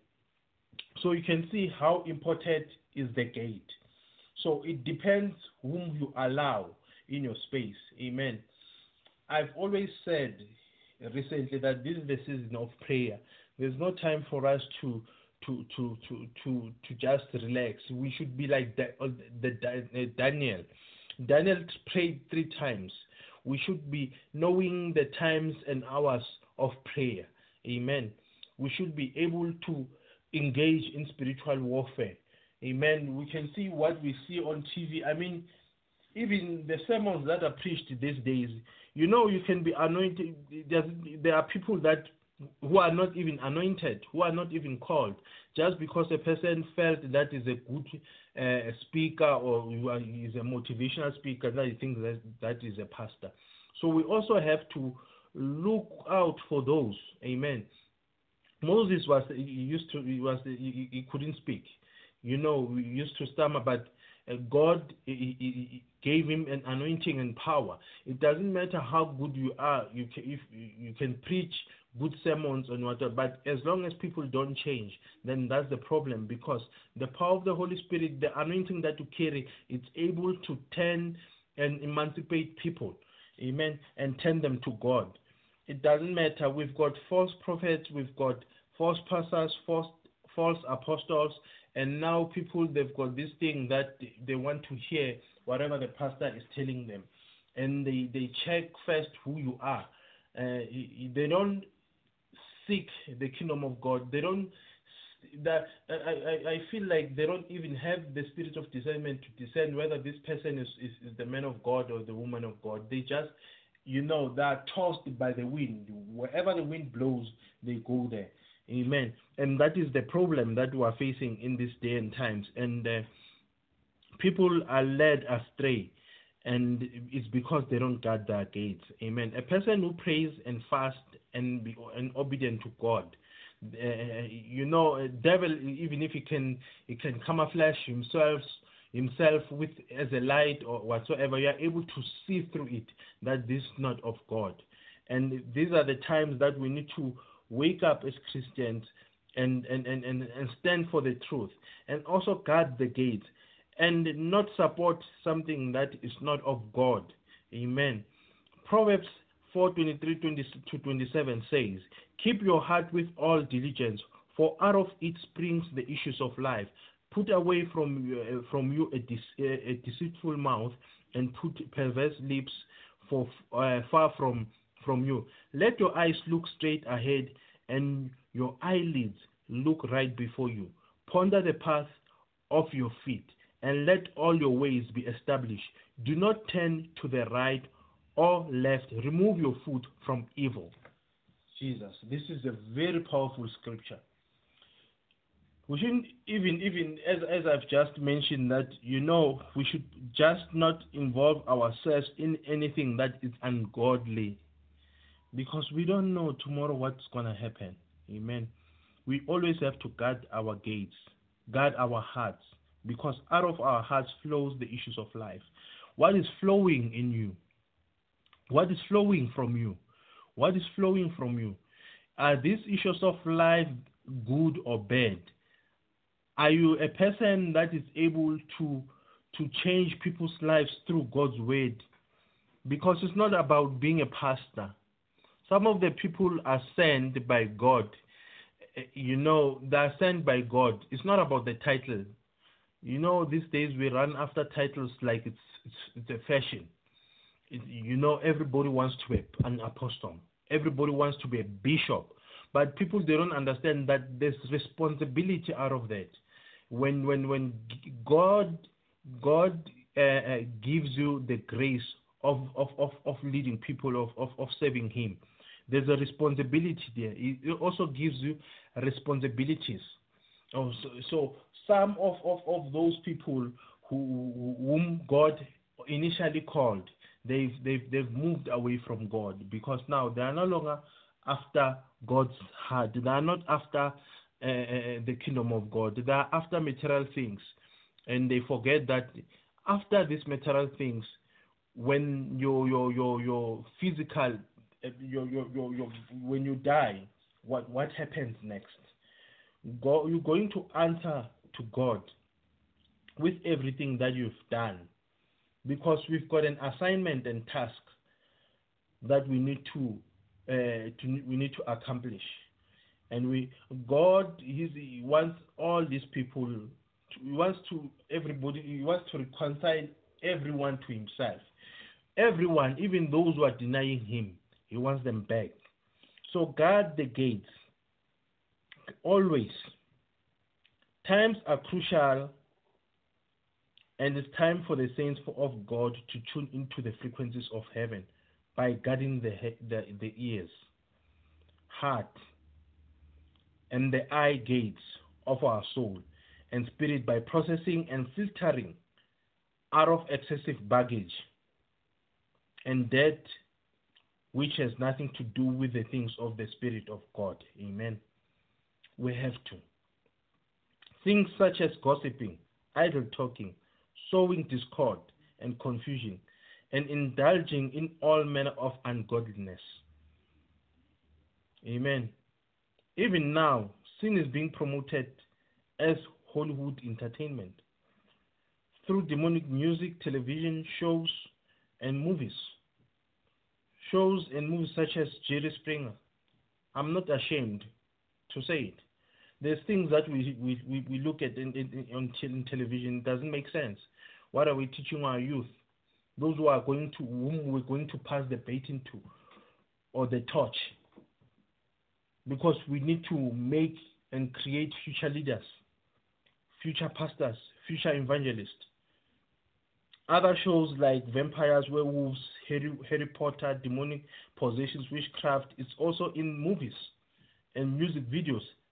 So you can see how important is the gate. So it depends whom you allow in your space. Amen. I've always said recently that this is the season of prayer. There's no time for us to to to to to, to just relax. We should be like the, the, the Daniel. Daniel prayed three times. We should be knowing the times and hours of prayer. Amen. We should be able to engage in spiritual warfare. Amen. We can see what we see on T V. I mean, even the sermons that are preached these days, you know, you can be anointed. There are people that who are not even anointed, who are not even called, just because a person felt that is a good uh, speaker or is a motivational speaker, that he thinks that that is a pastor. So we also have to look out for those. Amen. Moses was he used to he was he, he couldn't speak, you know, he used to stammer, but uh, God he, he gave him an anointing and power. It doesn't matter how good you are, you can if you can preach good sermons and whatever, but as long as people don't change, then that's the problem, because the power of the Holy Spirit, the anointing that you carry, it's able to turn and emancipate people, amen, and turn them to God. It doesn't matter. We've got false prophets, we've got false pastors, false, false apostles, and now people, they've got this thing that they want to hear whatever the pastor is telling them. And they, they check first who you are. Uh, they don't seek the kingdom of God. They don't, that I, I, I feel like they don't even have the spirit of discernment to discern whether this person is, is, is the man of God or the woman of God. They just, you know, they're tossed by the wind. Wherever the wind blows, they go there. Amen. And that is the problem that we are facing in this day and times. And uh, people are led astray, and it's because they don't guard their gates. Amen. A person who prays and fasts and be and obedient to God, uh, you know, a devil, even if he can, he can camouflage himself himself with as a light or whatsoever, you are able to see through it that this is not of God. And these are the times that we need to wake up as Christians and, and, and, and, and stand for the truth, and also guard the gates and not support something that is not of God. Amen. Proverbs four twenty-three to twenty-seven says, "Keep your heart with all diligence, for out of it springs the issues of life. Put away from, uh, from you a, dece- a deceitful mouth, and put perverse lips for, uh, far from from you. Let your eyes look straight ahead, and your eyelids look right before you. Ponder the path of your feet, and let all your ways be established. Do not turn to the right or left. Remove your foot from evil." Jesus, this is a very powerful scripture. We shouldn't even, even as, as I've just mentioned, that, you know, we should just not involve ourselves in anything that is ungodly, because we don't know tomorrow what's going to happen. Amen. We always have to guard our gates, guard our hearts, because out of our hearts flows the issues of life. What is flowing in you? What is flowing from you? What is flowing from you? Are these issues of life good or bad? Are you a person that is able to to change people's lives through God's word? Because it's not about being a pastor. Some of the people are sent by God. You know, they are sent by God. It's not about the title. You know, these days we run after titles like it's it's, it's a fashion. It, you know, everybody wants to be an apostle. Everybody wants to be a bishop. But people, they don't understand that there's responsibility out of that. When when when God God uh, uh, gives you the grace of of, of, of leading people, of, of, of serving Him, there's a responsibility there. It also gives you responsibilities. Oh, so, so some of, of, of those people who whom God initially called, they've they've they've moved away from God, because now they are no longer after God's heart. They are not after Uh, the kingdom of God. They are after material things, and they forget that after these material things, when your your your your physical, your your your, your when you die, what what happens next? Go, you're going to answer to God with everything that you've done, because we've got an assignment and task that we need to uh, to we need to accomplish. And we, God, he's, He wants all these people, to, He wants to everybody, He wants to reconcile everyone to Himself. Everyone, even those who are denying Him, He wants them back. So guard the gates. Always. Times are crucial, and it's time for the saints of God to tune into the frequencies of heaven by guarding the the, the ears, heart, and the eye gates of our soul and spirit, by processing and filtering out of excessive baggage and debt which has nothing to do with the things of the Spirit of God. Amen. We have to. Things such as gossiping, idle talking, sowing discord and confusion, and indulging in all manner of ungodliness. Amen. Even now, sin is being promoted as Hollywood entertainment through demonic music, television shows, and movies. Shows and movies such as Jerry Springer. I'm not ashamed to say it. There's things that we we, we look at in, in, in, in television. It doesn't make sense. What are we teaching our youth? Those who are going to, whom we're going to pass the baton to, or the torch. Because we need to make and create future leaders, future pastors, future evangelists. Other shows like vampires, werewolves, Harry, Harry Potter, demonic possessions, witchcraft, it's also in movies and music videos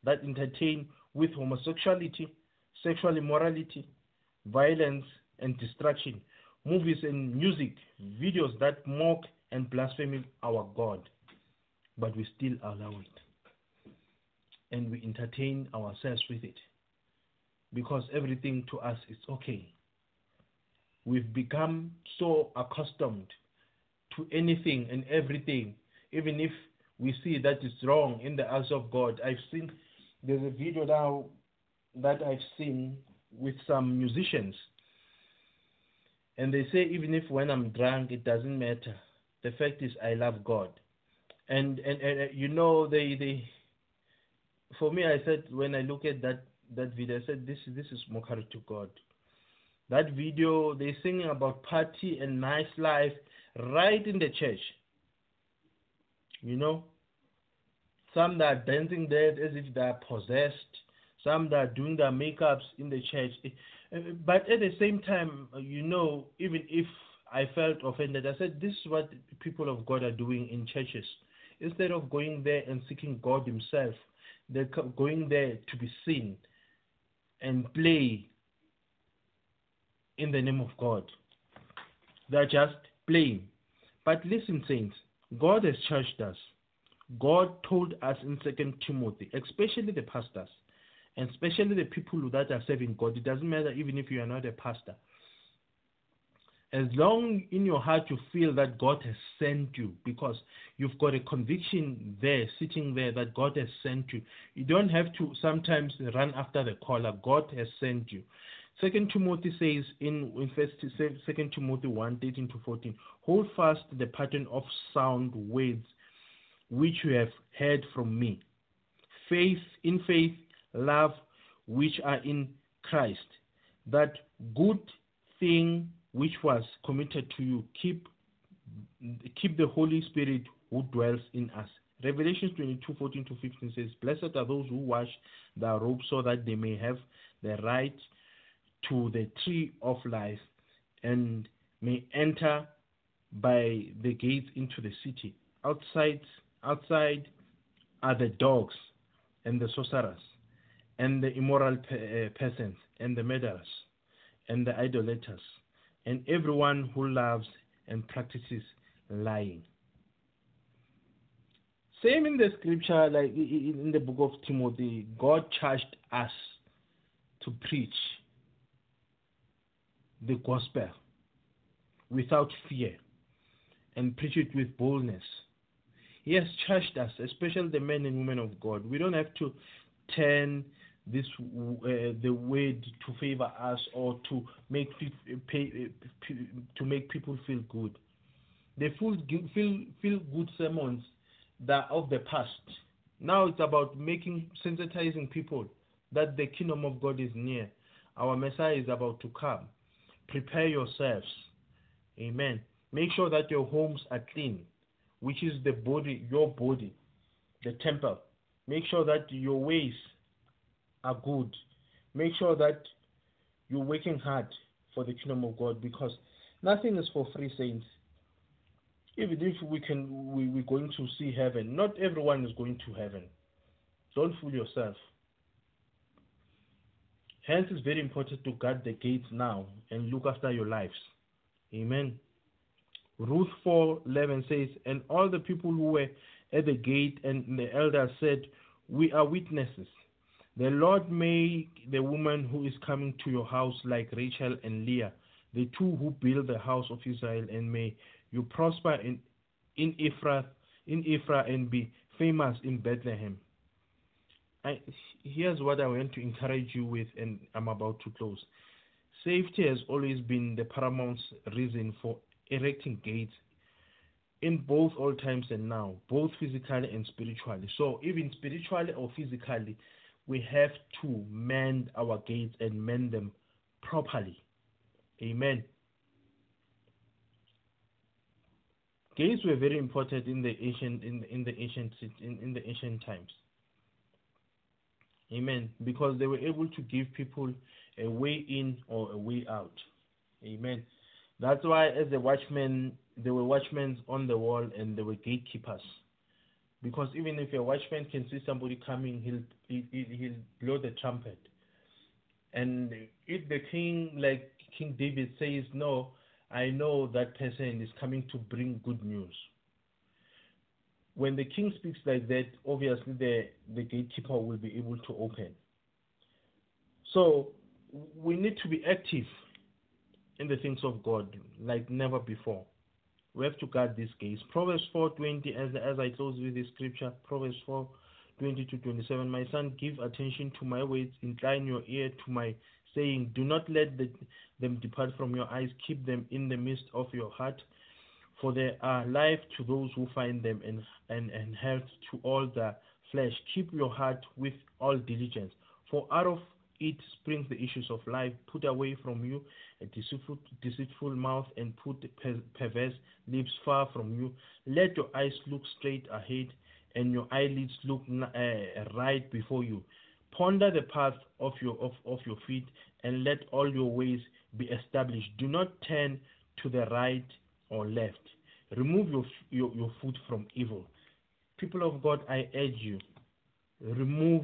that entertain with homosexuality, sexual immorality, violence, and destruction, movies and music, videos that mock and blaspheme our God, but we still allow it. And we entertain ourselves with it because everything to us is okay. We've become so accustomed to anything and everything, even if we see that it's wrong in the eyes of God. I've seen, there's a video now that I've seen with some musicians, and they say even if when I'm drunk, it doesn't matter. The fact is I love God. And and, and uh, you know, they, they for me, I said, when I look at that, that video, I said, this, this is mockery to God. That video, they're singing about party and nice life right in the church. You know, some that are dancing there as if they are possessed, some that are doing their makeups in the church. But at the same time, you know, even if I felt offended, I said, this is what people of God are doing in churches. Instead of going there and seeking God himself, they're going there to be seen and play in the name of God. They're just playing. But listen, saints, God has charged us. God told us in Second Timothy, especially the pastors, and especially the people that are serving God. It doesn't matter even if you are not a pastor. As long in your heart you feel that God has sent you, because you've got a conviction there, sitting there, that God has sent you. You don't have to sometimes run after the caller. God has sent you. Second Timothy says in, in first, Second Timothy one, thirteen to fourteen, hold fast the pattern of sound words which you have heard from me. Faith, in faith, love, which are in Christ. That good thing which was committed to you, keep keep the Holy Spirit who dwells in us. Revelation twenty-two, fourteen to fifteen says, blessed are those who wash their robes so that they may have the right to the tree of life and may enter by the gates into the city. Outside, outside are the dogs and the sorcerers and the immoral pe- uh, persons and the murderers and the idolaters and everyone who loves and practices lying. Same in the scripture, like in the book of Timothy, God charged us to preach the gospel without fear and preach it with boldness. He has charged us, especially the men and women of God. We don't have to turn this uh, the word to favor us or to make pay, to make people feel good. They feel feel feel good sermons that of the past. Now it's about making sensitizing people that the kingdom of God is near. Our Messiah is about to come. Prepare yourselves. Amen. Make sure that your homes are clean, which is the body, your body, the temple. Make sure that your ways are good. Make sure that you're working hard for the kingdom of God, because nothing is for free, saints. Even if we can, we, we're going to see heaven, not everyone is going to heaven. Don't fool yourself. Hence, it's very important to guard the gates now and look after your lives. Amen. Ruth four eleven says, and all the people who were at the gate and the elders said, we are witnesses. The Lord make the woman who is coming to your house like Rachel and Leah, the two who build the house of Israel, and may you prosper in in Ephrath, in Ephrath and be famous in Bethlehem. I, here's what I want to encourage you with, and I'm about to close. Safety has always been the paramount reason for erecting gates in both old times and now, both physically and spiritually. So even spiritually or physically, we have to mend our gates and mend them properly. Amen. Gates were very important in the ancient in, in the ancient in, in the ancient times. Amen. Because they were able to give people a way in or a way out. Amen. That's why as the watchmen, there were watchmen on the wall and there were gatekeepers. Because even if a watchman can see somebody coming, he'll he'll, he'll blow the trumpet. And if the king, like King David says, no, I know that person is coming to bring good news. When the king speaks like that, obviously the, the gatekeeper will be able to open. So we need to be active in the things of God like never before. We have to guard these gates. Proverbs four twenty, as, as I close with this scripture, Proverbs four twenty to twenty-seven, my son, give attention to my words, incline your ear to my saying. Do not let the, them depart from your eyes. Keep them in the midst of your heart. For they are life to those who find them, and, and, and health to all the flesh. Keep your heart with all diligence, for out of it springs the issues of life. Put away from you a deceitful, deceitful mouth, and put per, perverse lips far from you. Let your eyes look straight ahead, and your eyelids look uh, right before you. Ponder the path of your of, of your feet, and let all your ways be established. Do not turn to the right or left. Remove your, your, your foot from evil. People of God, I urge you, remove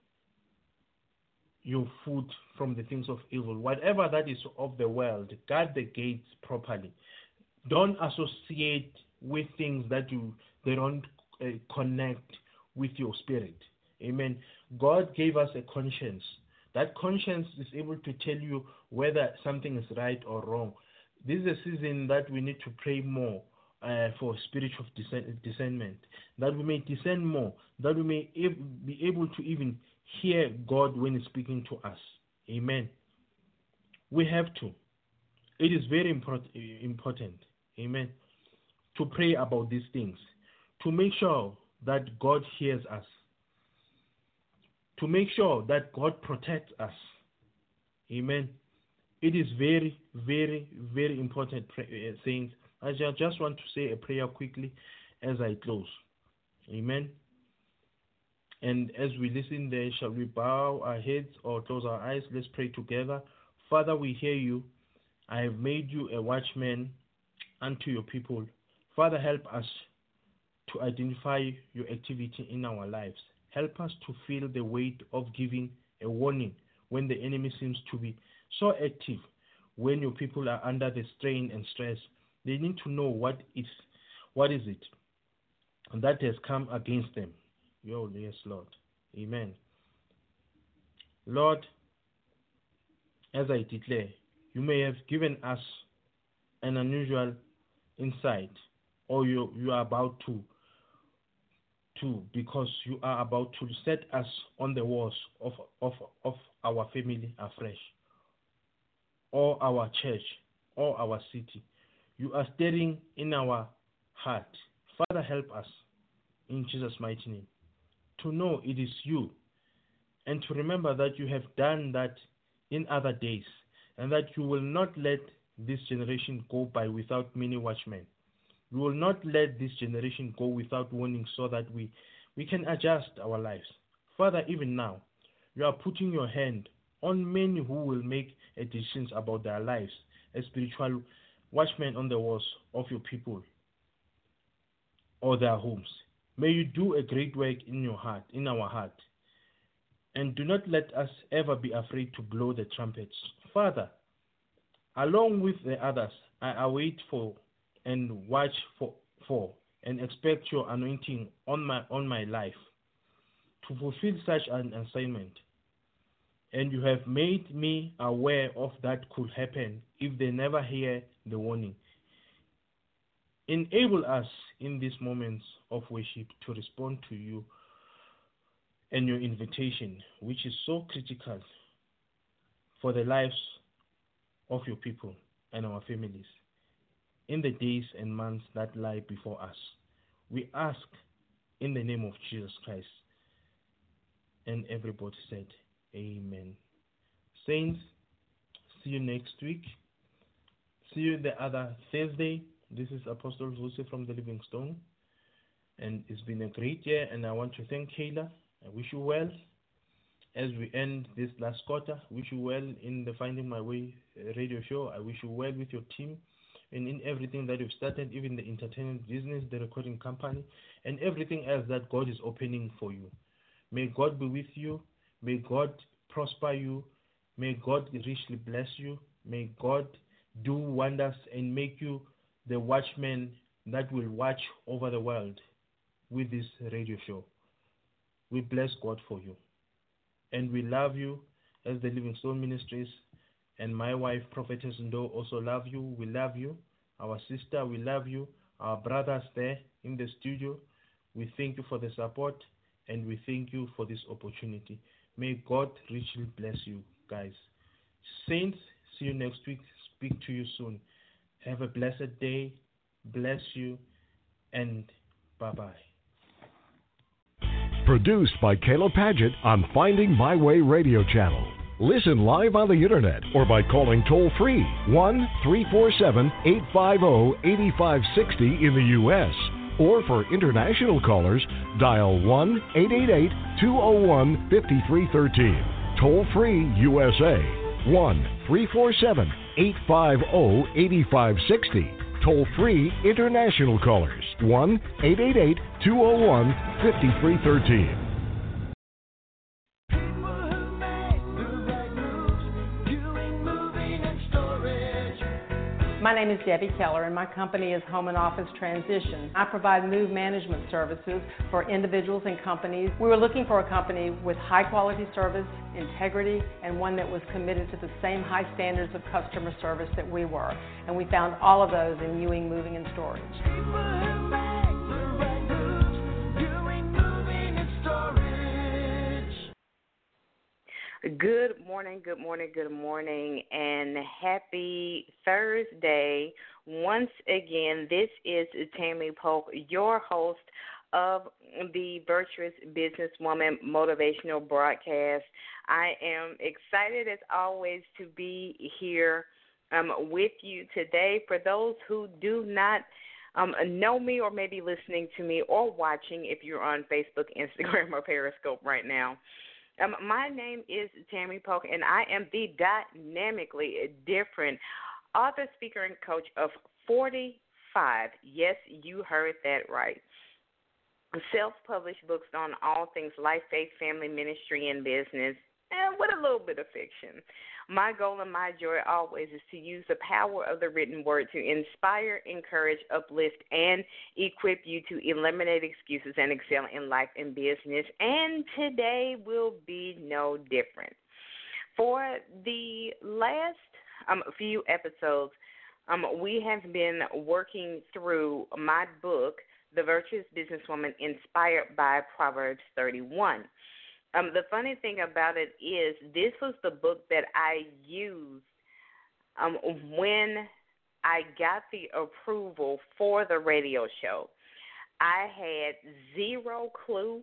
your foot from the things of evil. Whatever that is of the world, guard the gates properly. Don't associate with things that you they don't uh, connect with your spirit. Amen. God gave us a conscience. That conscience is able to tell you whether something is right or wrong. This is a season that we need to pray more uh, for spiritual discern- discernment, that we may discern more, that we may e- be able to even hear God when He's speaking to us. Amen. We have to. It is very import- important, amen, to pray about these things, to make sure that God hears us, to make sure that God protects us. Amen. It is very, very, very important, saints. I just want to say a prayer quickly as I close. Amen. And as we listen there, shall we bow our heads or close our eyes? Let's pray together. Father, we hear you. I have made you a watchman unto your people. Father, help us to identify your activity in our lives. Help us to feel the weight of giving a warning when the enemy seems to be so active. When your people are under the strain and stress, they need to know what is, what is it that has come against them. Yo, yes, Lord. Amen. Lord, as I declare, you may have given us an unusual insight, or you you are about to, to because you are about to set us on the walls of, of, of our family afresh, or our church, or our city. You are stirring in our heart. Father, help us in Jesus' mighty name to know it is you, and to remember that you have done that in other days, and that you will not let this generation go by without many watchmen. You will not let this generation go without warning, so that we, we can adjust our lives. Father, even now, you are putting your hand on many who will make a decision about their lives as spiritual watchmen on the walls of your people or their homes. May you do a great work in your heart, in our heart. And do not let us ever be afraid to blow the trumpets. Father, along with the others, I await for and watch for, for and expect your anointing on my on my life to fulfill such an assignment. And you have made me aware of that could happen if they never hear the warning. Enable us in these moments of worship to respond to you and your invitation, which is so critical for the lives of your people and our families in the days and months that lie before us. We ask in the name of Jesus Christ. And everybody said, amen. Saints, see you next week. See you the other Thursday. This is Apostle Vusi from the Living Stone. And it's been a great year, and I want to thank Kayla. I wish you well as we end this last quarter. I wish you well in the Finding My Way radio show. I wish you well with your team. and in everything that you've started, even the entertainment business, the recording company, and everything else that God is opening for you. May God be with you. May God prosper you. May God richly bless you. May God do wonders and make you the watchman that will watch over the world with this radio show. We bless God for you. And we love you as the Living Stone Ministries. And my wife, Prophetess Ndo, also love you. We love you. Our sister, we love you. Our brothers there in the studio, we thank you for the support and we thank you for this opportunity. May God richly bless you, guys. Saints, see you next week. Speak to you soon. Have a blessed day. Bless you. And bye-bye. Produced by Caleb Paget on Finding My Way Radio Channel. Listen live on the internet or by calling toll-free one three four seven, eight five zero, eight five six zero in the U S Or for international callers, dial one eight eight eight, two zero one, five three one three. Toll-free U S A, one three four seven, eight five zero, eight five six zero. Toll-free international callers, one eight eight eight, two zero one, five three one three. My name is Debbie Keller, and my company is Home and Office Transition. I provide move management services for individuals and companies. We were looking for a company with high-quality service, integrity, and one that was committed to the same high standards of customer service that we were. And we found all of those in Ewing Moving and Storage. Good morning, good morning, good morning, and happy Thursday. Once again, this is Tammy Polk, your host of the Virtuous Businesswoman Motivational Broadcast. I am excited, as always, to be here um, with you today. For those who do not um, know me or maybe listening to me or watching, if you're on Facebook, Instagram, or Periscope right now, Um, my name is Tammy Polk, and I am the dynamically different author, speaker, and coach of forty-five. Yes, you heard that right. Self-published books on all things life, faith, family, ministry, and business, and with a little bit of fiction. My goal and my joy always is to use the power of the written word to inspire, encourage, uplift, and equip you to eliminate excuses and excel in life and business. And today will be no different. For the last um, few episodes, um, we have been working through my book, The Virtuous Businesswoman, inspired by Proverbs thirty-one. Um, the funny thing about it is this was the book that I used um, when I got the approval for the radio show. I had zero clue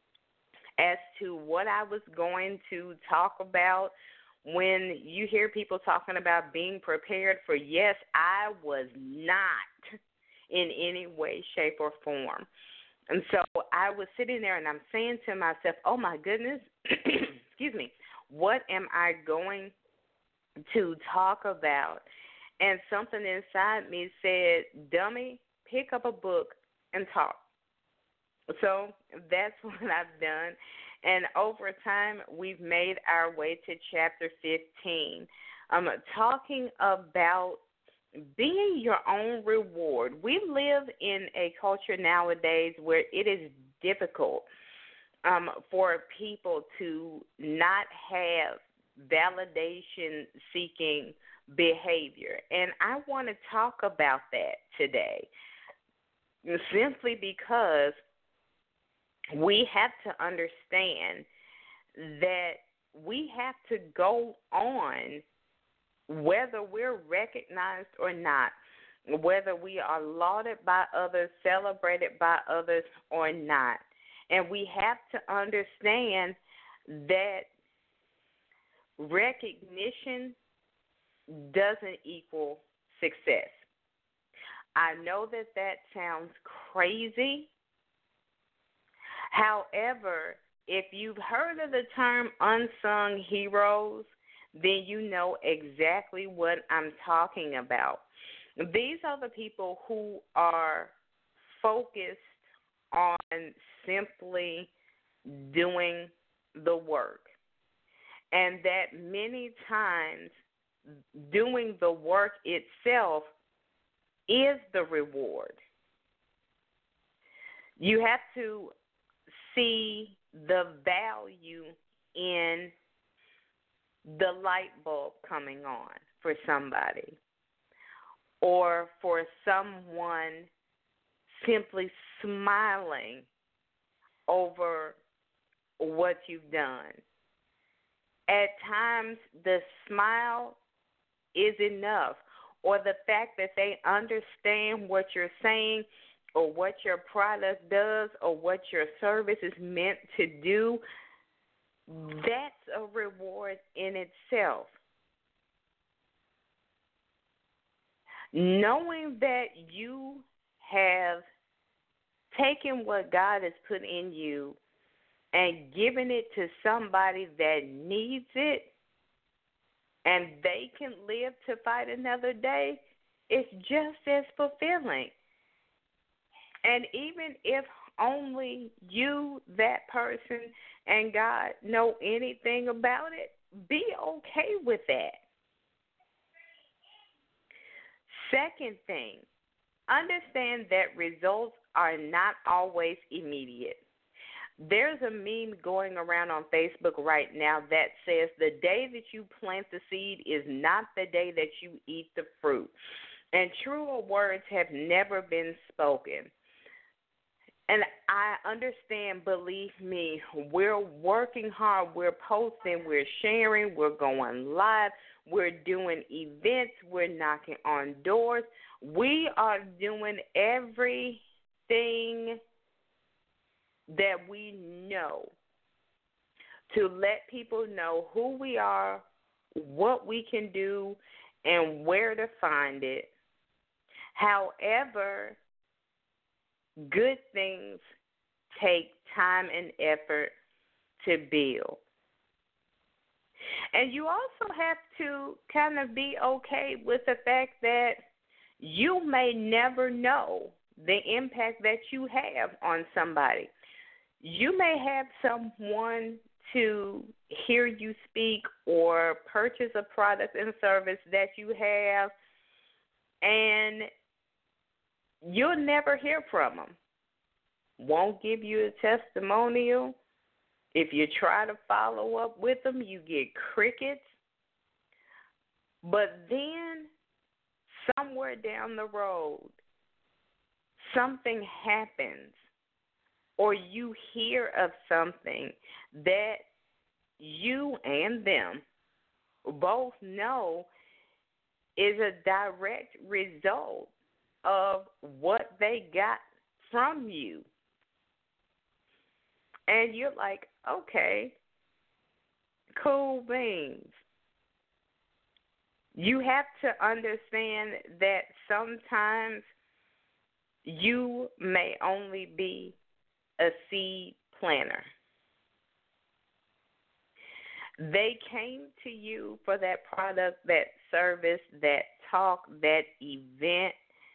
as to what I was going to talk about. When you hear people talking about being prepared for yes, I was not in any way, shape, or form. And so I was sitting there and I'm saying to myself, oh, my goodness, excuse me, what am I going to talk about? And something inside me said, dummy, pick up a book and talk. So that's what I've done. And over time, we've made our way to chapter fifteen, um, talking about being your own reward. We live in a culture nowadays where it is difficult um, for people to not have validation-seeking behavior. And I want to talk about that today simply because we have to understand that we have to go on whether we're recognized or not, whether we are lauded by others, celebrated by others or not. And we have to understand that recognition doesn't equal success. I know that that sounds crazy. However, if you've heard of the term unsung heroes, then you know exactly what I'm talking about. These are the people who are focused on simply doing the work. And that many times doing the work itself is the reward. You have to see the value in the light bulb coming on for somebody, or for someone simply smiling over what you've done. At times, the smile is enough, or the fact that they understand what you're saying or what your product does or what your service is meant to do, that's a reward in itself. Knowing that you have taken what God has put in you and given it to somebody that needs it, and they can live to fight another day, it's just as fulfilling. And even if only you, that person, and God know anything about it, be okay with that. Second thing, understand that results are not always immediate. There's a meme going around on Facebook right now that says the day that you plant the seed is not the day that you eat the fruit. And truer words have never been spoken. And I understand, believe me, we're working hard, we're posting, we're sharing, we're going live, we're doing events, we're knocking on doors. We are doing everything that we know to let people know who we are, what we can do, and where to find it. However, good things take time and effort to build. And you also have to kind of be okay with the fact that you may never know the impact that you have on somebody. You may have someone to hear you speak or purchase a product and service that you have, and you'll never hear from them. Won't give you a testimonial. If you try to follow up with them, you get crickets. But then, somewhere down the road, something happens, or you hear of something that you and them both know is a direct result of what they got from you. And you're like, okay, cool beans. You have to understand that sometimes you may only be a seed planter. They came to you for that product, that service, that talk, that event,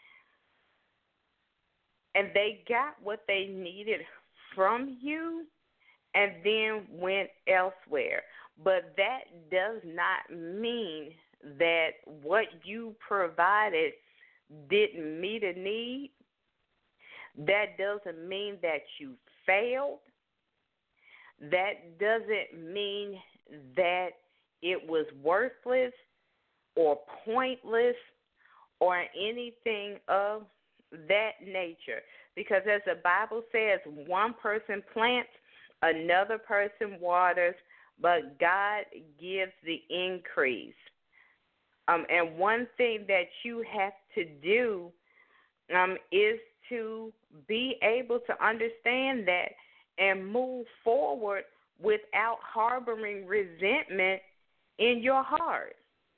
and they got what they needed from you and then went elsewhere. But that does not mean that what you provided didn't meet a need. That doesn't mean that you failed. That doesn't mean that it was worthless or pointless or anything of that nature. Because as the Bible says, one person plants, another person waters, but God gives the increase. Um, and one thing that you have to do um, is to be able to understand that and move forward without harboring resentment in your heart.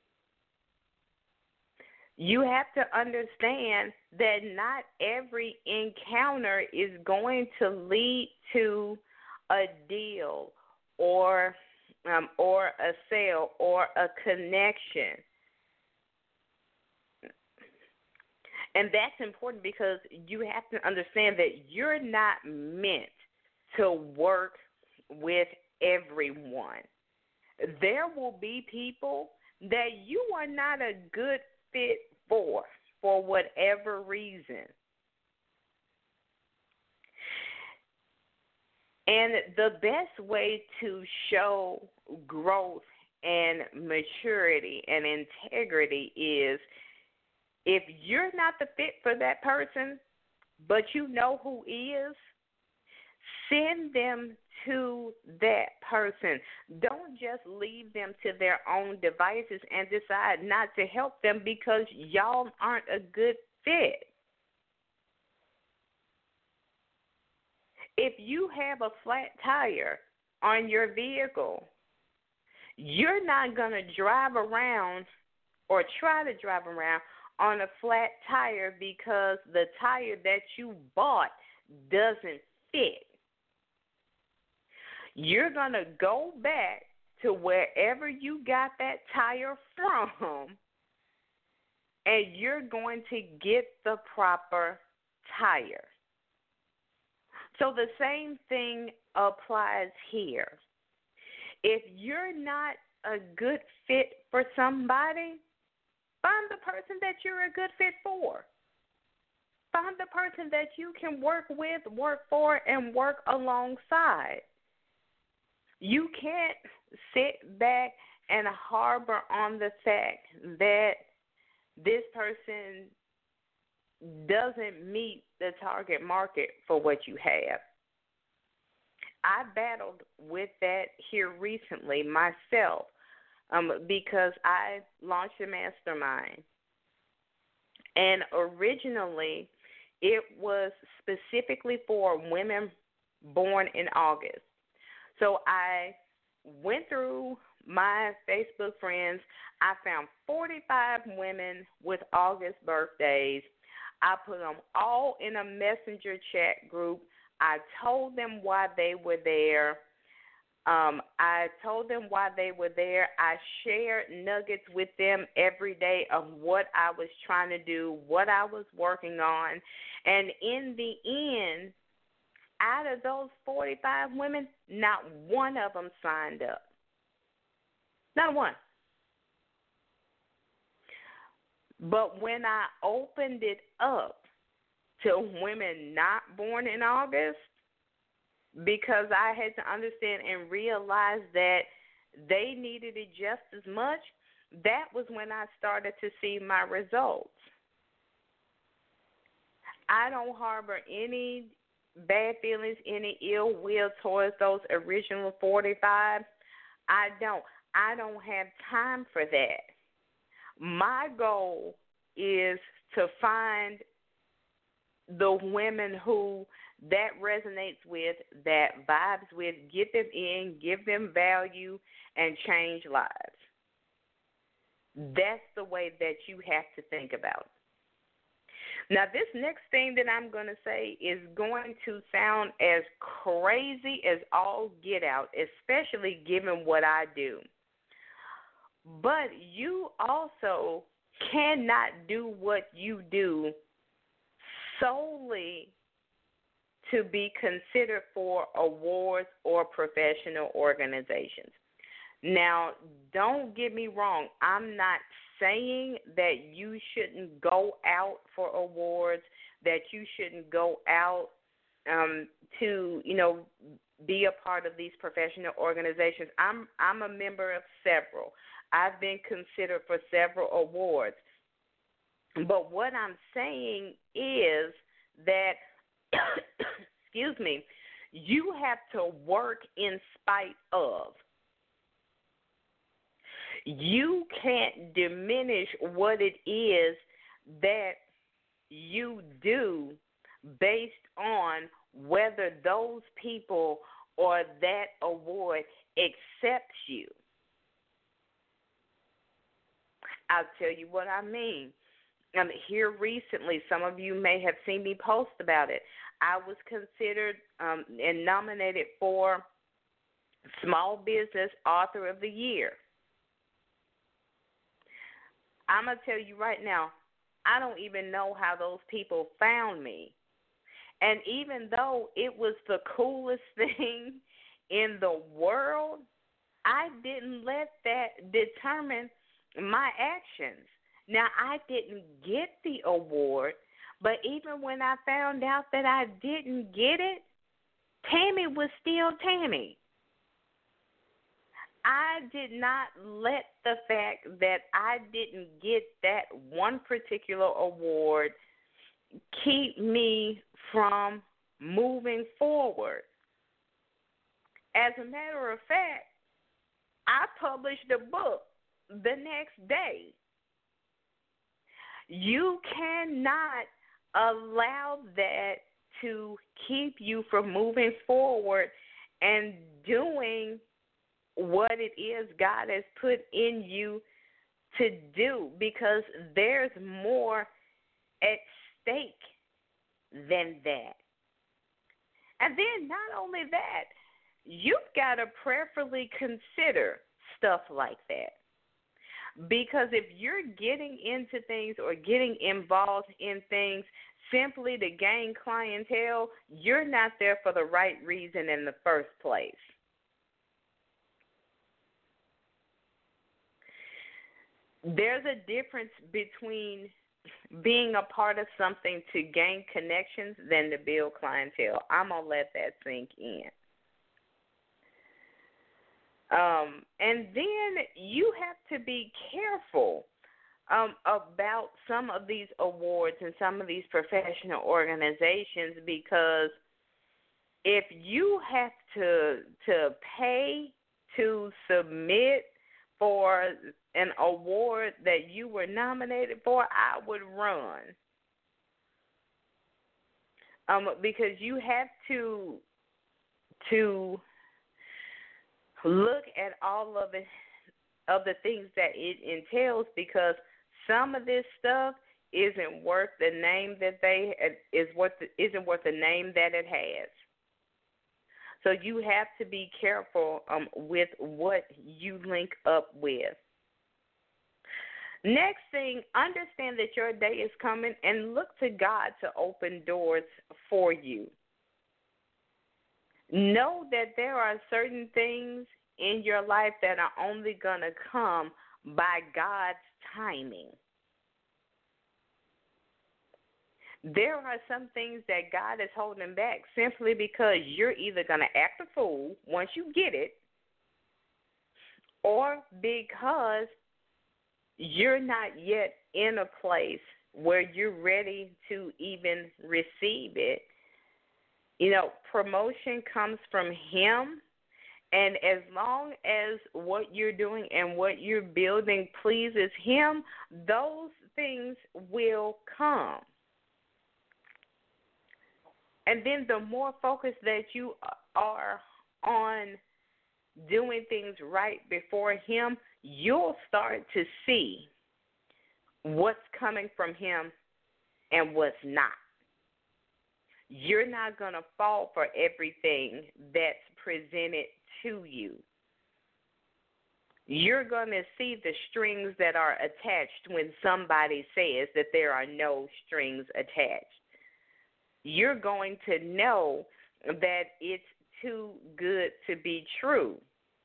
You have to understand that not every encounter is going to lead to a deal or um, or a sale or a connection. And that's important because you have to understand that you're not meant to work with everyone. There will be people that you are not a good fit for, for whatever reason. And the best way to show growth and maturity and integrity is if you're not the fit for that person, but you know who is, send them to that person. Don't just leave them to their own devices and decide not to help them because y'all aren't a good fit. If you have a flat tire on your vehicle, you're not going to drive around or try to drive around on a flat tire because the tire that you bought doesn't fit. You're going to go back to wherever you got that tire from, and you're going to get the proper tire. So the same thing applies here. If you're not a good fit for somebody, find the person that you're a good fit for. Find the person that you can work with, work for, and work alongside. You can't sit back and harbor on the fact that this person doesn't meet the target market for what you have. I battled with that here recently myself um, because I launched a mastermind. And originally, it was specifically for women born in August. So I went through my Facebook friends. I found forty-five women with August birthdays. I put them all in a messenger chat group. I told them why they were there. Um, I told them why they were there. I shared nuggets with them every day of what I was trying to do, what I was working on. And in the end, out of those forty-five women, not one of them signed up. Not one. But when I opened it up to women not born in August, because I had to understand and realize that they needed it just as much, that was when I started to see my results. I don't harbor any bad feelings, any ill will towards those original forty-five. I don't. I don't have time for that. My goal is to find the women who that resonates with, that vibes with, get them in, give them value, and change lives. That's the way that you have to think about it. Now, this next thing that I'm going to say is going to sound as crazy as all get out, especially given what I do. But you also cannot do what you do solely to be considered for awards or professional organizations. Now, don't get me wrong. I'm not saying that you shouldn't go out for awards, that you shouldn't go out um, to, you know, be a part of these professional organizations. I'm I'm a member of several. I've been considered for several awards. But what I'm saying is that, excuse me, you have to work in spite of. You can't diminish what it is that you do based on whether those people or that award accepts you. I'll tell you what I mean. Um, here recently, some of you may have seen me post about it. I was considered um, and nominated for Small Business Author of the Year. I'm going to tell you right now, I don't even know how those people found me. And even though it was the coolest thing in the world, I didn't let that determine my actions. Now, I didn't get the award, but even when I found out that I didn't get it, Tammy was still Tammy. I did not let the fact that I didn't get that one particular award keep me from moving forward. As a matter of fact, I published a book the next day. You cannot allow that to keep you from moving forward and doing what it is God has put in you to do, because there's more at stake than that. And then not only that, you've got to prayerfully consider stuff like that. Because if you're getting into things or getting involved in things simply to gain clientele, you're not there for the right reason in the first place. There's a difference between being a part of something to gain connections than to build clientele. I'm going to let that sink in. Um, and then you have to be careful um, about some of these awards and some of these professional organizations, because if you have to to pay to submit for an award that you were nominated for, I would run. Um, because you have to to look at all of it, of the things that it entails, because some of this stuff isn't worth the name that they is worth isn't worth the name that it has. So you have to be careful um, with what you link up with. Next thing, understand that your day is coming and look to God to open doors for you. Know that there are certain things in your life that are only going to come by God's timing. There are some things that God is holding back simply because you're either going to act a fool once you get it, or because you're not yet in a place where you're ready to even receive it. You know, promotion comes from Him, and as long as what you're doing and what you're building pleases Him, those things will come. And then the more focused that you are on doing things right before Him, you'll start to see what's coming from Him and what's not. You're not going to fall for everything that's presented to you. You're going to see the strings that are attached when somebody says that there are no strings attached. You're going to know that it's too good to be true.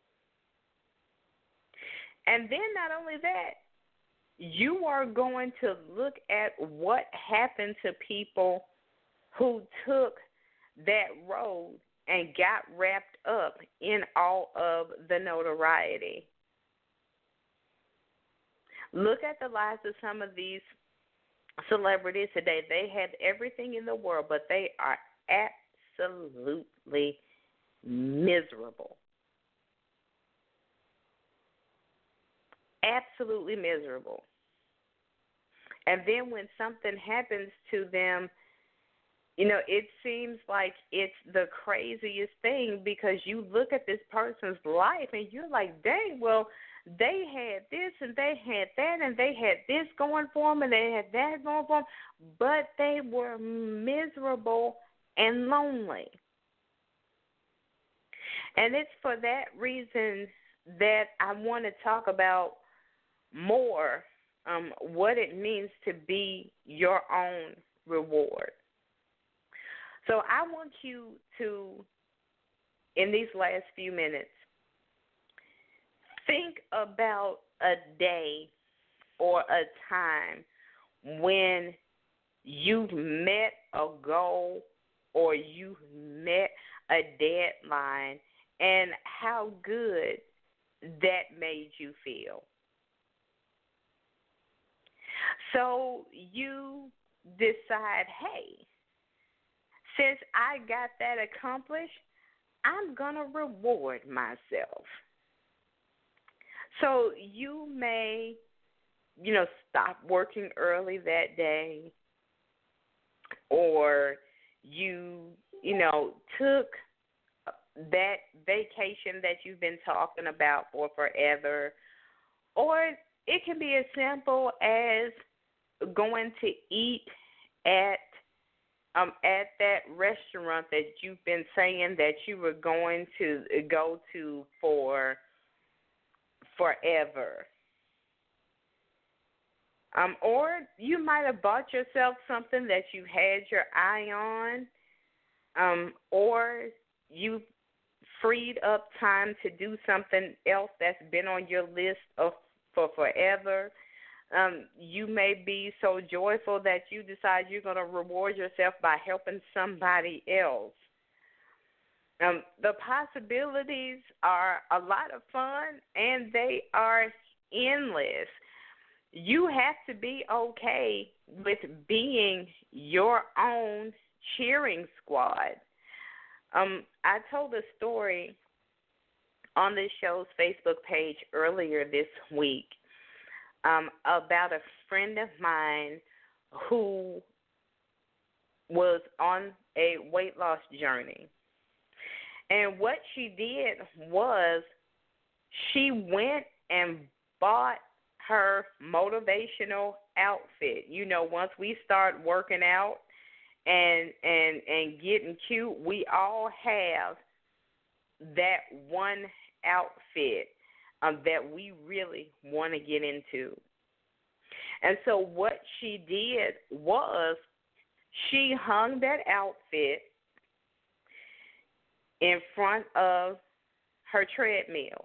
And then not only that, you are going to look at what happened to people who took that road and got wrapped up in all of the notoriety. Look at the lives of some of these celebrities today. They have everything in the world, but they are absolutely miserable. Absolutely miserable. And then when something happens to them, you know, it seems like it's the craziest thing, because you look at this person's life and you're like, dang, well, they had this and they had that and they had this going for them and they had that going for them, but they were miserable and lonely. And it's for that reason that I want to talk about more um, what it means to be your own reward. So I want you to, in these last few minutes, think about a day or a time when you've met a goal or you met a deadline and how good that made you feel. So you decide, hey, since I got that accomplished, I'm going to reward myself. So you may, you know, stop working early that day, or you, you know, took that vacation that you've been talking about for forever, or it can be as simple as going to eat at um at that restaurant that you've been saying that you were going to go to for forever. Um, or you might have bought yourself something that you had your eye on, um, or you freed up time to do something else that's been on your list of for forever. Um, you may be so joyful that you decide you're going to reward yourself by helping somebody else. Um, the possibilities are a lot of fun, and they are endless. You have to be okay with being your own cheering squad. Um, I told a story on this show's Facebook page earlier this week um, about a friend of mine who was on a weight loss journey. And what she did was she went and bought her motivational outfit. You know, once we start working out and and and getting cute, we all have that one outfit um, that we really want to get into. And so what she did was she hung that outfit in front of her treadmill.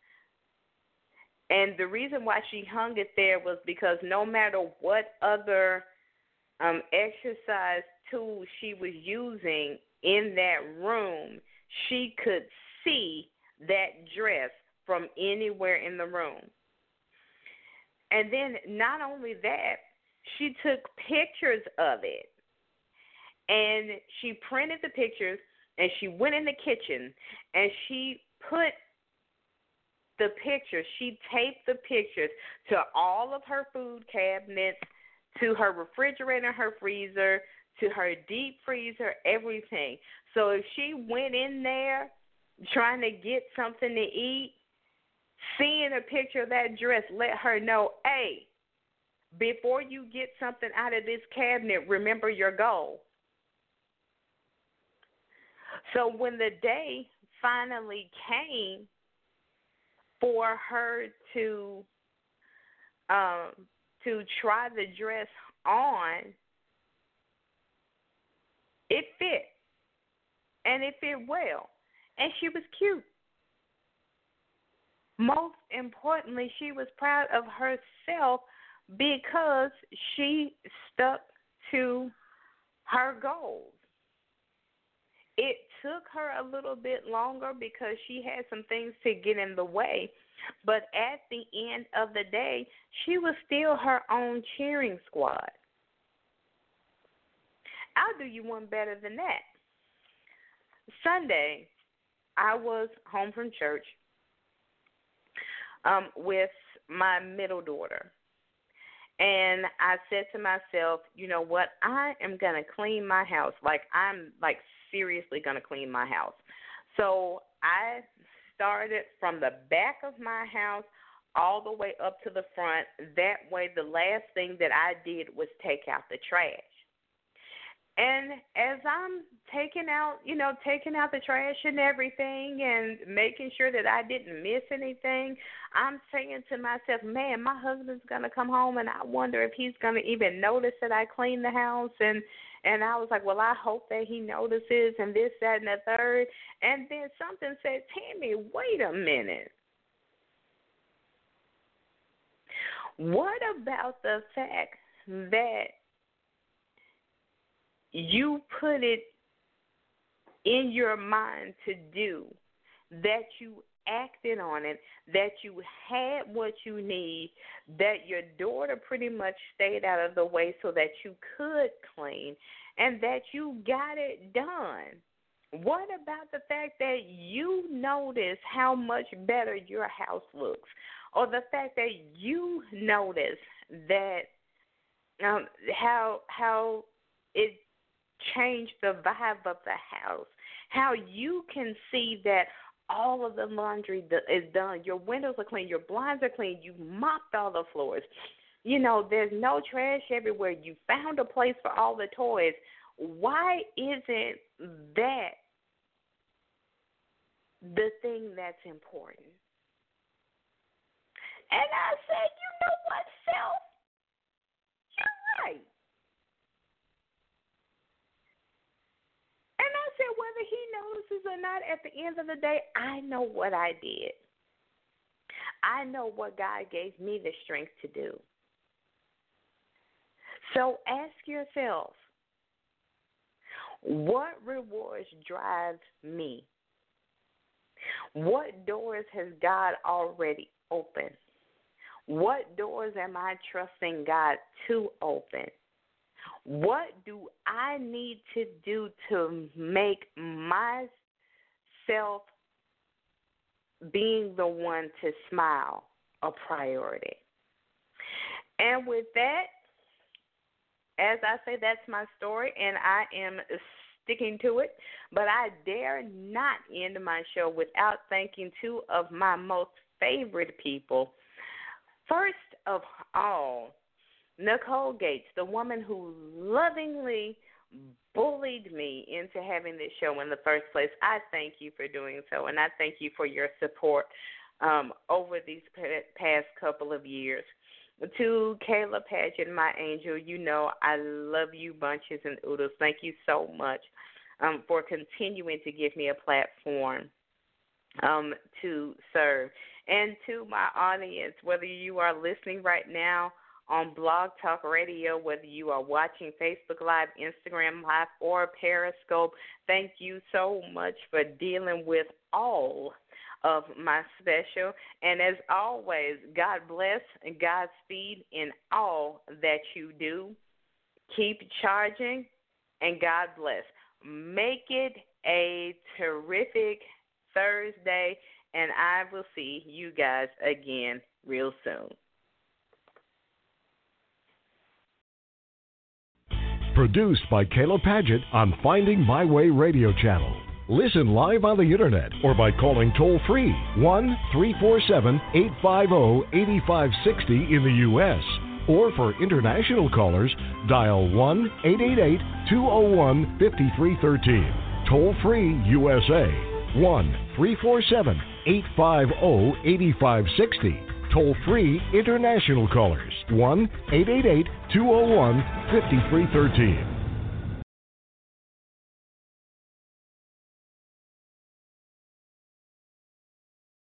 And the reason why she hung it there was because no matter what other um, exercise tool she was using in that room, she could see that dress from anywhere in the room. And then not only that, she took pictures of it. And she printed the pictures, and she went in the kitchen, and she put the pictures, she taped the pictures to all of her food cabinets, to her refrigerator, her freezer, to her deep freezer, everything. So if she went in there trying to get something to eat, seeing a picture of that dress let her know, hey, before you get something out of this cabinet, remember your goal. So when the day finally came for her to um, to try the dress on, it fit, and it fit well, and she was cute. Most importantly, she was proud of herself because she stuck to her goals. It took her a little bit longer because she had some things to get in the way, but at the end of the day, she was still her own cheering squad. I'll do you one better than that. Sunday, I was home from church um, with my middle daughter, and I said to myself, you know what, I am going to clean my house. Like, I'm, like, seriously going to clean my house. So I started from the back of my house all the way up to the front. That way, the last thing that I did was take out the trash. And as I'm taking out, you know, taking out the trash and everything and making sure that I didn't miss anything, I'm saying to myself, man, my husband's going to come home and I wonder if he's going to even notice that I cleaned the house. And, and I was like, well, I hope that he notices and this, that, and the third. And then something said, Tammy, wait a minute. What about the fact that you put it in your mind to do, that you acted on it, that you had what you need, that your daughter pretty much stayed out of the way so that you could clean, and that you got it done? What about the fact that you notice how much better your house looks, or the fact that you notice that um, how how it changed the vibe of the house, how you can see that all of the laundry is done, your windows are clean, your blinds are clean, you mopped all the floors, you know, there's no trash everywhere, you found a place for all the toys. Why isn't that the thing that's important? And I said, you know what, self? You're right. And I said, whether he notices or not, at the end of the day, I know what I did. I know what God gave me the strength to do. So ask yourself, what rewards drive me? What doors has God already opened? What doors am I trusting God to open? What do I need to do to make myself being the one to smile a priority? And with that, as I say, that's my story, and I am sticking to it. But I dare not end my show without thanking two of my most favorite people. First of all, Nicole Gates, the woman who lovingly bullied me into having this show in the first place. I thank you for doing so, and I thank you for your support um, over these past couple of years. To Kayla Paget, my angel, you know I love you bunches and oodles. Thank you so much um, for continuing to give me a platform um, to serve. And to my audience, whether you are listening right now on Blog Talk Radio, whether you are watching Facebook Live, Instagram Live, or Periscope, thank you so much for dealing with all of my special. And as always, God bless and Godspeed in all that you do. Keep charging, and God bless. Make it a terrific Thursday, and I will see you guys again real soon. Produced by Kayla Paget on Finding My Way Radio Channel. Listen live on the Internet or by calling toll-free one three four seven, eight five zero, eight five six zero in the U S Or for international callers, dial one eight eight eight, two zero one, five three one three. Toll-free U S A, one three four seven, eight five zero, eight five six zero. Toll-free international callers, one eight eight eight, two zero one, five three one three.